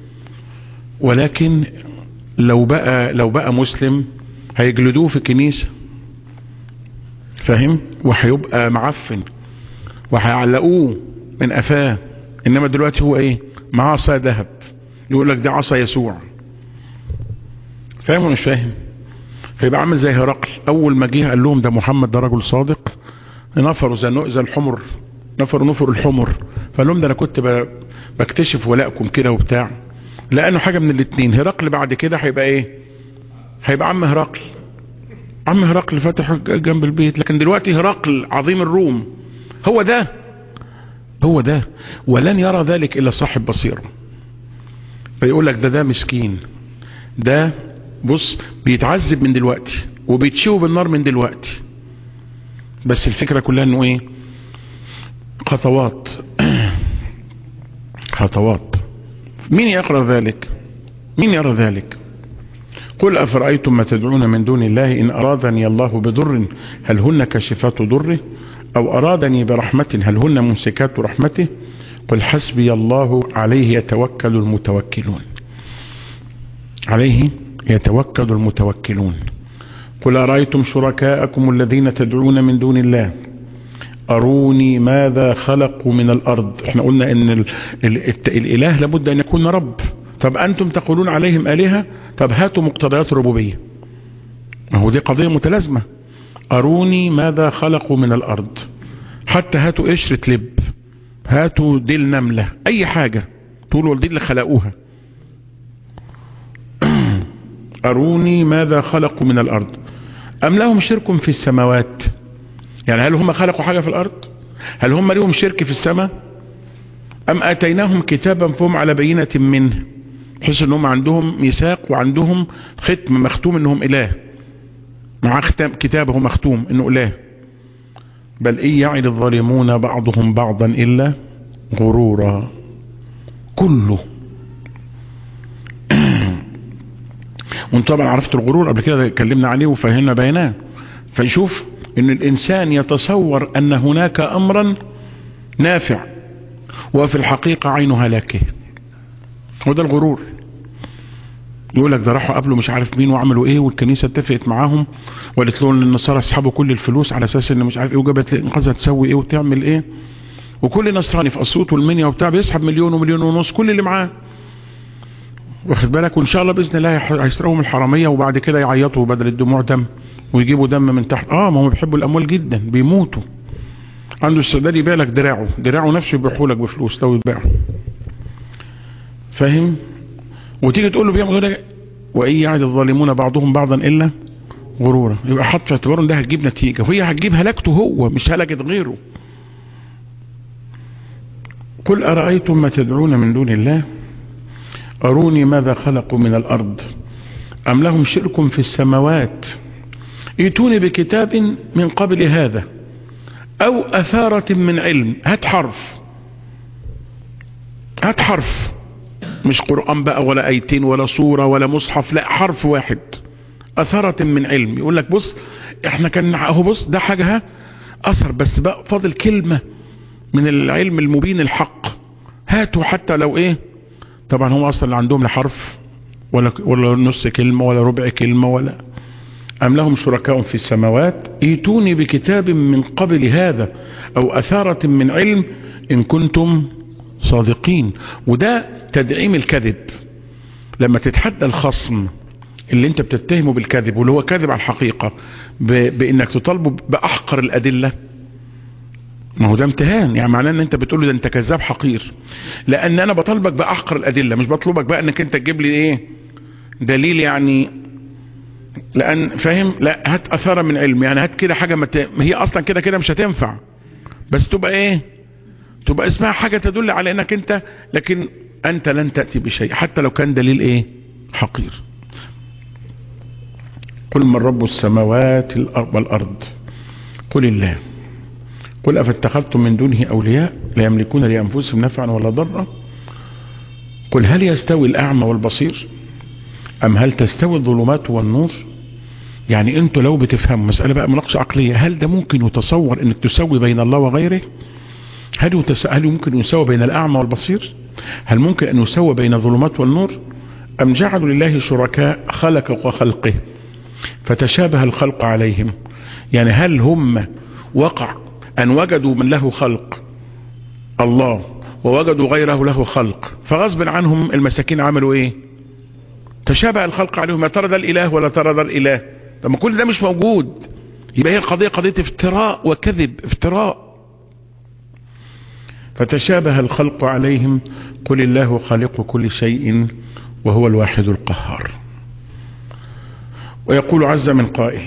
ولكن لو بقى لو بقى مسلم هيجلدوه في الكنيسة. فاهم؟ وهيبقى معفن وهيعلقوه من قفاه. انما دلوقتي هو ايه؟ معاه عصا ذهب، يقول لك ده عصا يسوع. فاهم ولا مش فاهم؟ فيبقى عامل زي هرقل، اول ما جه قال لهم ده محمد ده رجل صادق، نفروا زي زي الحمر، نفروا نفر الحمر. فقال لهم ده انا كنت بكتشف ولائكم كده وبتاع. لانه حاجه من الاثنين، هرقل بعد كده هيبقى ايه؟ هيبقى عم هرقل. عم هرقل فتح جنب البيت. لكن دلوقتي هرقل عظيم الروم هو ده هو ده ولن يرى ذلك الا صاحب بصيره. فيقول لك ده ده مسكين، ده بص بيتعذب من دلوقتي وبيتشوه بالنار من دلوقتي. بس الفكرة كلها انه ايه؟ خطوات خطوات. مين يقرأ ذلك؟ مين يرى ذلك؟ قل أفرأيتم ما تدعون من دون الله إن أرادني الله بضر هل هن كاشفات ضره أو أرادني برحمة هل هن ممسكات رحمته قل حسبي الله عليه يتوكل المتوكلون. عليه يتوكل المتوكلون. قل أرأيتم شركاءكم الذين تدعون من دون الله أروني ماذا خلقوا من الأرض. احنا قلنا ان ال ال ال الإله لابد أن يكون رب. طب أنتم تقولون عليهم آلهة، طب هاتوا مقتضيات الربوبية. ما هو دي قضية متلازمة. أروني ماذا خلقوا من الأرض، حتى هاتوا قشرة لب، هاتوا ديل نملة، أي حاجة تقولوا دي اللي خلقوها. أروني ماذا خلقوا من الأرض أم لهم شرك في السماوات. يعني هل هم خلقوا حاجة في الأرض؟ هل هم لهم شرك في السماء؟ أم آتيناهم كتابا فهم على بينة منه، بحيث أنهم عندهم ميثاق وعندهم ختم مختوم أنهم إله، مع ختم كتابه مختوم أنه إله. بل إن يعد الظالمون بعضهم بعضا إلا غرورا. كله. وانتم طبعا عرفت الغرور قبل كده، اتكلمنا عليه وفهمنا بيناه. فيشوف ان الانسان يتصور ان هناك امرا نافع وفي الحقيقة عين هلاكه، وده الغرور. يقول لك ده راحوا قبله مش عارف مين وعملوا ايه، والكنيسة اتفقت معاهم وقالت لهم ان النصارى يسحبوا كل الفلوس على اساس ان مش عارف ايه، وجابت الانقاذة تسوي ايه وتعمل ايه، وكل نصراني في اسيوط والمنيا وبتاع بيسحب مليون ومليون ونص كل اللي معاه، واخد بالك، وان شاء الله باذن الله هيسرقوهم الحراميه وبعد كده يعيطوا بدل الدموع دم ويجيبوا دم من تحت. اه ما هم بيحبوا الاموال جدا، بيموتوا. عنده استعداد يبيع لك دراعه دراعه نفسه يبيعه لك بفلوس لو يتباع. فاهم؟ وتيجي تقول له بيعمل كده، وان يعد الظالمون بعضهم بعضا الا غرورا. يبقى حط في اعتباره ان ده هتجيب نتيجه، وهي هتجيب هلكته هو مش هلكت غيره. قل ارايتم ما تدعون من دون الله أروني ماذا خلقوا من الأرض أم لهم شرك في السماوات ائتوني بكتاب من قبل هذا أو أثارة من علم. هات حرف، هات حرف، مش قرآن بقى ولا آيتين ولا صورة ولا مصحف، لا حرف واحد، أثارة من علم. يقول لك بص احنا كان اهو، بص ده حاجة ها أثر، بس بقى فاضل كلمة من العلم المبين الحق، هاتوا حتى لو ايه. طبعا هم اصلا عندهم لا حرف ولا ولا نص كلمه ولا ربع كلمه ولا. ام لهم شركاء في السماوات ائتوني بكتاب من قبل هذا او اثاره من علم ان كنتم صادقين. وده تدعيم الكذب، لما تتحدى الخصم اللي انت بتتهمه بالكذب واللي هو كاذب على الحقيقه بانك تطالبه باحقر الادله، ما هو ده امتهان. يعني معناه ان انت بتقول له ده انت كذاب حقير، لان انا بطالبك باحقر الادله، مش بطلبك بقى انك انت تجيب لي ايه دليل يعني. لان فاهم، لا هات اثاره من علم، يعني هات كده حاجه مت... ما هي اصلا كده كده مش هتنفع، بس تبقى ايه، تبقى اسمها حاجه تدل على انك انت، لكن انت لن تاتي بشيء حتى لو كان دليل ايه حقير. قل من رب السماوات والارض قل الله قل أفاتخذتم من دونه أولياء لا يملكون لأنفسهم نفعا ولا ضرا قل هل يستوي الأعمى والبصير أم هل تستوي الظلمات والنور. يعني أنتوا لو بتفهموا مسألة بقى مناقشة عقلية، هل ده ممكن يتصور أنك تسوي بين الله وغيره؟ هل, يتس... هل ممكن يسوى بين الأعمى والبصير؟ هل ممكن أن يسوى بين الظلمات والنور؟ أم جعلوا لله شركاء خلق وخلقه فتشابه الخلق عليهم. يعني هل هم وقع أن وجدوا من له خلق الله ووجدوا غيره له خلق، فغصب عنهم المساكين عملوا ايه؟ تشابه الخلق عليهم. يا ترى ده الإله ولا ترى ده الإله؟ طب ما كل ده مش موجود، يبقى هي القضية قضية افتراء وكذب، افتراء. فتشابه الخلق عليهم قل الله خالق كل شيء وهو الواحد القهار. ويقول عز من قائل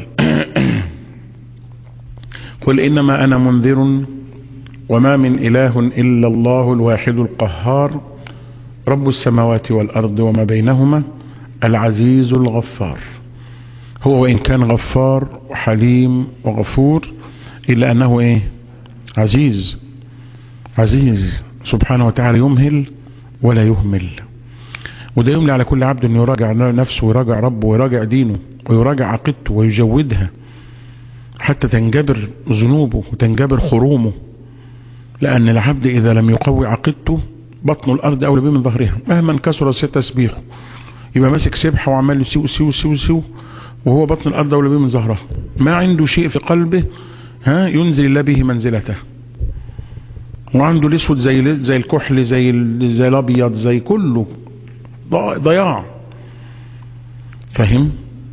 قل إنما أنا منذر وما من إله إلا الله الواحد القهار رب السماوات والأرض وما بينهما العزيز الغفار. هو وإن كان غفار وحليم وغفور إلا أنه إيه؟ عزيز. عزيز سبحانه وتعالى، يمهل ولا يهمل. وده يملي على كل عبد أن يراجع نفسه ويراجع ربه ويراجع دينه ويراجع عقيدته ويجودها حتى تنجبر ذنوبه وتنجبر خرومه. لأن العبد إذا لم يقوي عقيدته بطن الأرض أولى به من ظهرها، مهما كسر تسبيحه يبقى ماسك سبحة وعمال يسيو سيو سيو سيو وهو بطن الأرض أولى به من ظهرها، ما عنده شيء في قلبه ها ينزل الله به منزلته، وعنده الأسود زي زي الكحل زي زي الأبيض زي كله ضياع. فهم؟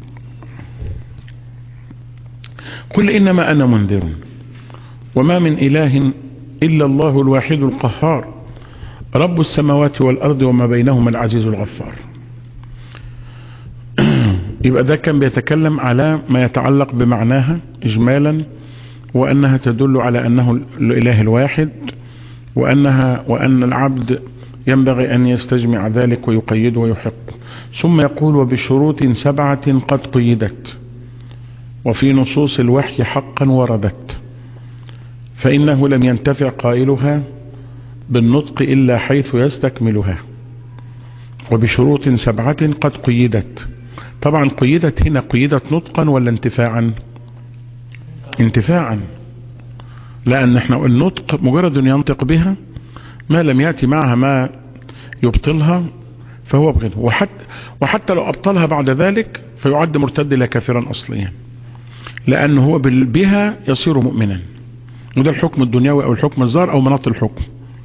قل إنما أنا منذر وما من إله إلا الله الواحد القهار رب السماوات والأرض وما بينهما العزيز الغفار. يبقى ده كان بيتكلم على ما يتعلق بمعناها إجمالا، وأنها تدل على أنه الإله الواحد، وأنها وأن العبد ينبغي أن يستجمع ذلك ويقيد ويحق. ثم يقول وبشروط سبعة قد قيدت وفي نصوص الوحي حقا وردت. فإنه لم ينتفع قائلها بالنطق إلا حيث يستكملها، وبشروط سبعة قد قيدت. طبعا قيدت هنا قيدت نطقا ولا انتفاعا؟ انتفاعا، لأن احنا النطق مجرد أن ينطق بها ما لم يأتي معها ما يبطلها فهو بغيره، وحتى, وحتى لو أبطلها بعد ذلك فيعد مرتد لا كافرا أصليا، لأنه هو بها يصير مؤمنا، وده الحكم الدنيوي أو الحكم الظاهر أو مناط الحكم.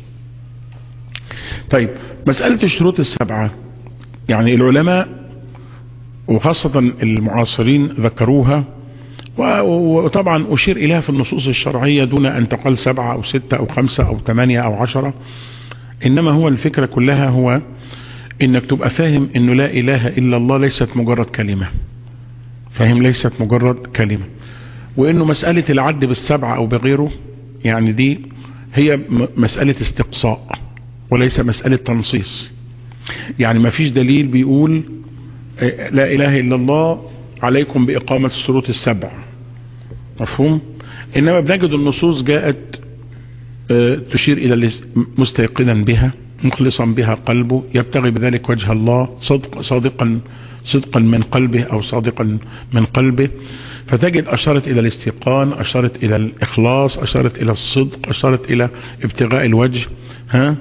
طيب مسألة الشروط السبعة، يعني العلماء وخاصة المعاصرين ذكروها، وطبعا أشير إليها في النصوص الشرعية دون أن تقل سبعة أو ستة أو خمسة أو ثمانية أو عشرة، إنما هو الفكرة كلها هو إنك تبقى فاهم إنه لا إله إلا الله ليست مجرد كلمة، فاهم؟ ليست مجرد كلمة، وإنه مسألة العد بالسبعة أو بغيره يعني دي هي مسألة استقصاء وليس مسألة تنصيص. يعني ما فيش دليل بيقول لا إله إلا الله عليكم بإقامة الشروط السبع، مفهوم؟ إنما بنجد النصوص جاءت تشير إلى مستيقنا بها مخلصا بها قلبه يبتغي بذلك وجه الله صدق صادقا صدقا من قلبه أو صادقا من قلبه، فتجد أشارت إلى الاستيقان، أشارت إلى الإخلاص، أشارت إلى الصدق، أشارت إلى ابتغاء الوجه. ها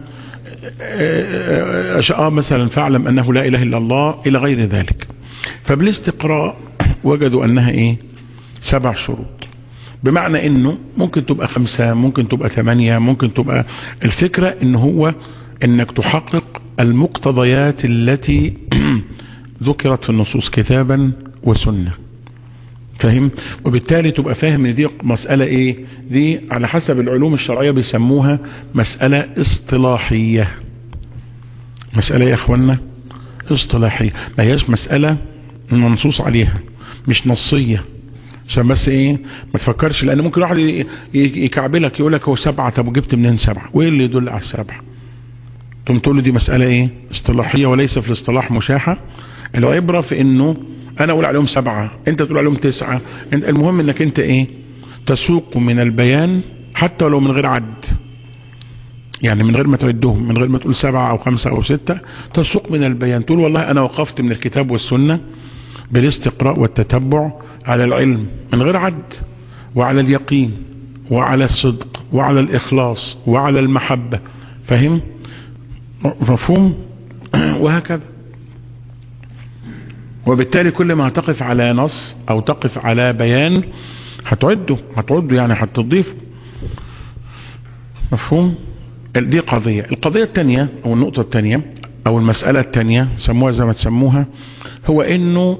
أشاء مثلا فاعلم أنه لا إله إلا الله إلى غير ذلك. فبالاستقراء وجدوا أنها إيه؟ سبع شروط، بمعنى إنه ممكن تبقى خمسة، ممكن تبقى ثمانية، ممكن تبقى، الفكرة إنه هو إنك تحقق المقتضيات التي ذكرت في النصوص كتابا وسنة، فهم؟ وبالتالي تبقى فاهم ان دي مسألة ايه؟ دي على حسب العلوم الشرعية بيسموها مسألة اصطلاحية. مسألة يا اخوانا اصطلاحية، ما هيش مسألة منصوص عليها، مش نصية، عشان بس ايه ما تفكرش، لان ممكن واحد يكعبلك يقولك هو سبعة، طب وجبت منين سبعة؟ وايه اللي يدل على السبعة؟ تقوم تقول له دي مسألة ايه؟ اصطلاحية، وليس في الاصطلاح مشاحة. العبرة في انه انا اقول عليهم سبعة، انت تقول عليهم تسعة، المهم انك انت ايه؟ تسوق من البيان حتى ولو من غير عد، يعني من غير ما تعدهم، من غير ما تقول سبعة او خمسة او ستة، تسوق من البيان، تقول والله انا وقفت من الكتاب والسنة بالاستقراء والتتبع على العلم من غير عد، وعلى اليقين، وعلى الصدق، وعلى الاخلاص، وعلى المحبة، فهم؟ مفهوم؟ وهكذا. وبالتالي كل ما هتقف على نص او تقف على بيان هتعده هتعده يعني هتضيفه، مفهوم؟ دي قضية. القضية الثانية او النقطة الثانية او المسألة الثانية سموها زي ما تسموها، هو انه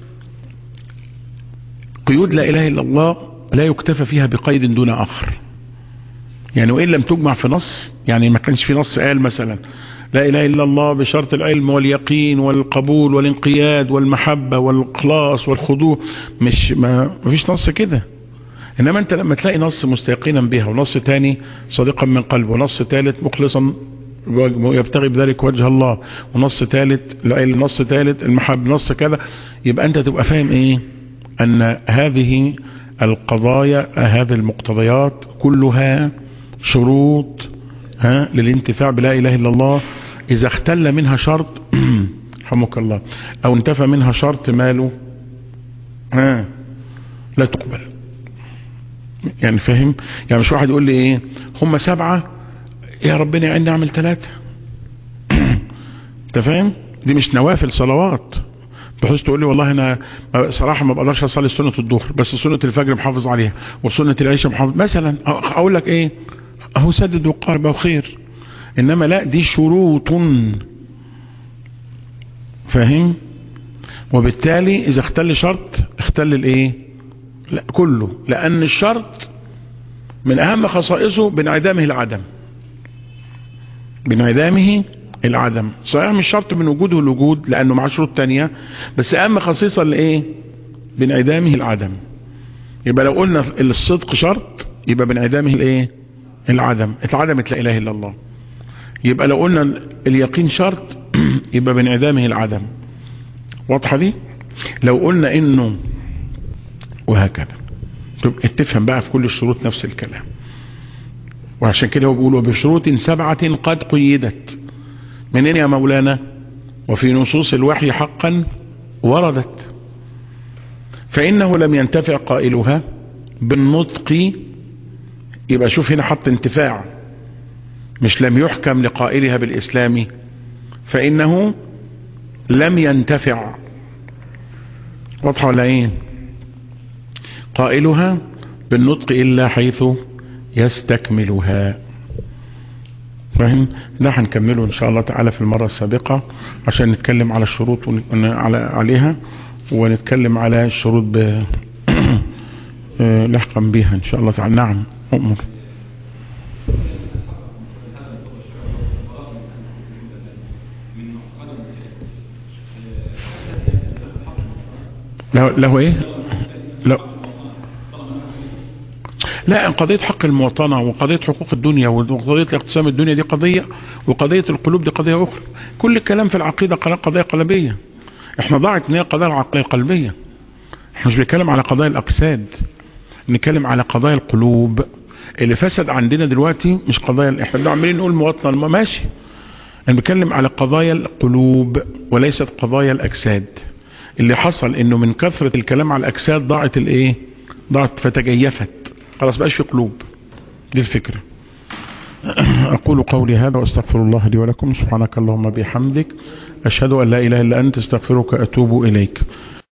قيود لا اله الا الله لا يكتفى فيها بقيد دون اخر. يعني وإن لم تجمع في نص، يعني ما كانش في نص قال مثلا لا إله إلا الله بشرط العلم واليقين والقبول والانقياد والمحبة والإخلاص والخضوع، مش ما فيش نص كده. إنما أنت لما تلاقي نص مستيقنا بها، ونص تاني صادقا من قلبه، ونص ثالث مخلصا يبتغي بذلك وجه الله، ونص ثالث نص ثالث المحبة، نص كذا، يبقى أنت تبقى فاهم إيه؟ أن هذه القضايا، هذه المقتضيات كلها شروط ها للانتفاع بلا إله إلا الله. إذا اختل منها شرط حمك الله أو انتفى منها شرط ماله ها لا تقبل. يعني فهم؟ يعني مش واحد يقول لي إيه هم سبعة يا ربنا يعني نعمل ثلاثة. أنت فاهم؟ دي مش نوافل صلوات، بحيث تقول لي والله أنا صراحة ما بقدرش أصلي سنة الظهر، بس سنة الفجر محافظ عليها وسنة العشاء محافظ مثلا، أقول لك إيه اهو سدد وقارب وخير. انما لا، دي شروط، فاهم؟ وبالتالي اذا اختل شرط اختل الايه؟ لا كله، لان الشرط من اهم خصائصه بانعدامه العدم، بانعدامه العدم. صحيح مش شرط من وجوده الوجود لانه مع شروط تانية، بس اهم خصيصة لايه؟ بانعدامه العدم. يبقى لو قلنا الصدق شرط يبقى بانعدامه الايه؟ العدم، اتعدمت لا اله الا الله. يبقى لو قلنا اليقين شرط يبقى بانعدامه العدم. واضحه دي؟ لو قلنا انه وهكذا، تفهم بقى في كل الشروط نفس الكلام. وعشان كده هو بيقولوا بشروط سبعة قد قيدت. منين يا مولانا؟ وفي نصوص الوحي حقا وردت. فإنه لم ينتفع قائلها بالنطق، يبقى شوف هنا حط انتفاع، مش لم يحكم لقائلها بالإسلام، فإنه لم ينتفع. واضحة ولا ايه؟ قائلها بالنطق إلا حيث يستكملها. فاهم؟ ده هنكمله إن شاء الله تعالى في المرة السابقة عشان نتكلم على الشروط عليها، ونتكلم على الشروط ب... لحقا بها إن شاء الله تعالى. نعم أؤمر. له, له ايه؟ لا لا، قضية حق المواطنة وقضية حقوق الدنيا وقضية الاقتسام الدنيا دي قضية، وقضية القلوب دي قضية أخرى. كل الكلام في العقيدة قضايا قلبية. احنا ضاعت ان هي قضايا العقلية القلبية. احنا مش بنتكلم على قضايا الأجساد، نتكلم على قضايا القلوب. اللي فسد عندنا دلوقتي مش قضايا، احنا عمالين نقول مواطنة ماشي، انا بتكلم على قضايا القلوب وليست قضايا الأجساد. اللي حصل انه من كثرة الكلام على الأجساد ضاعت الايه؟ ضاعت فتجيفت، خلاص بقاش في قلوب. دي الفكرة. أقول قولي هذا وأستغفر الله لي ولكم. سبحانك اللهم بحمدك، أشهد أن لا إله إلا أنت، استغفرك أتوب إليك.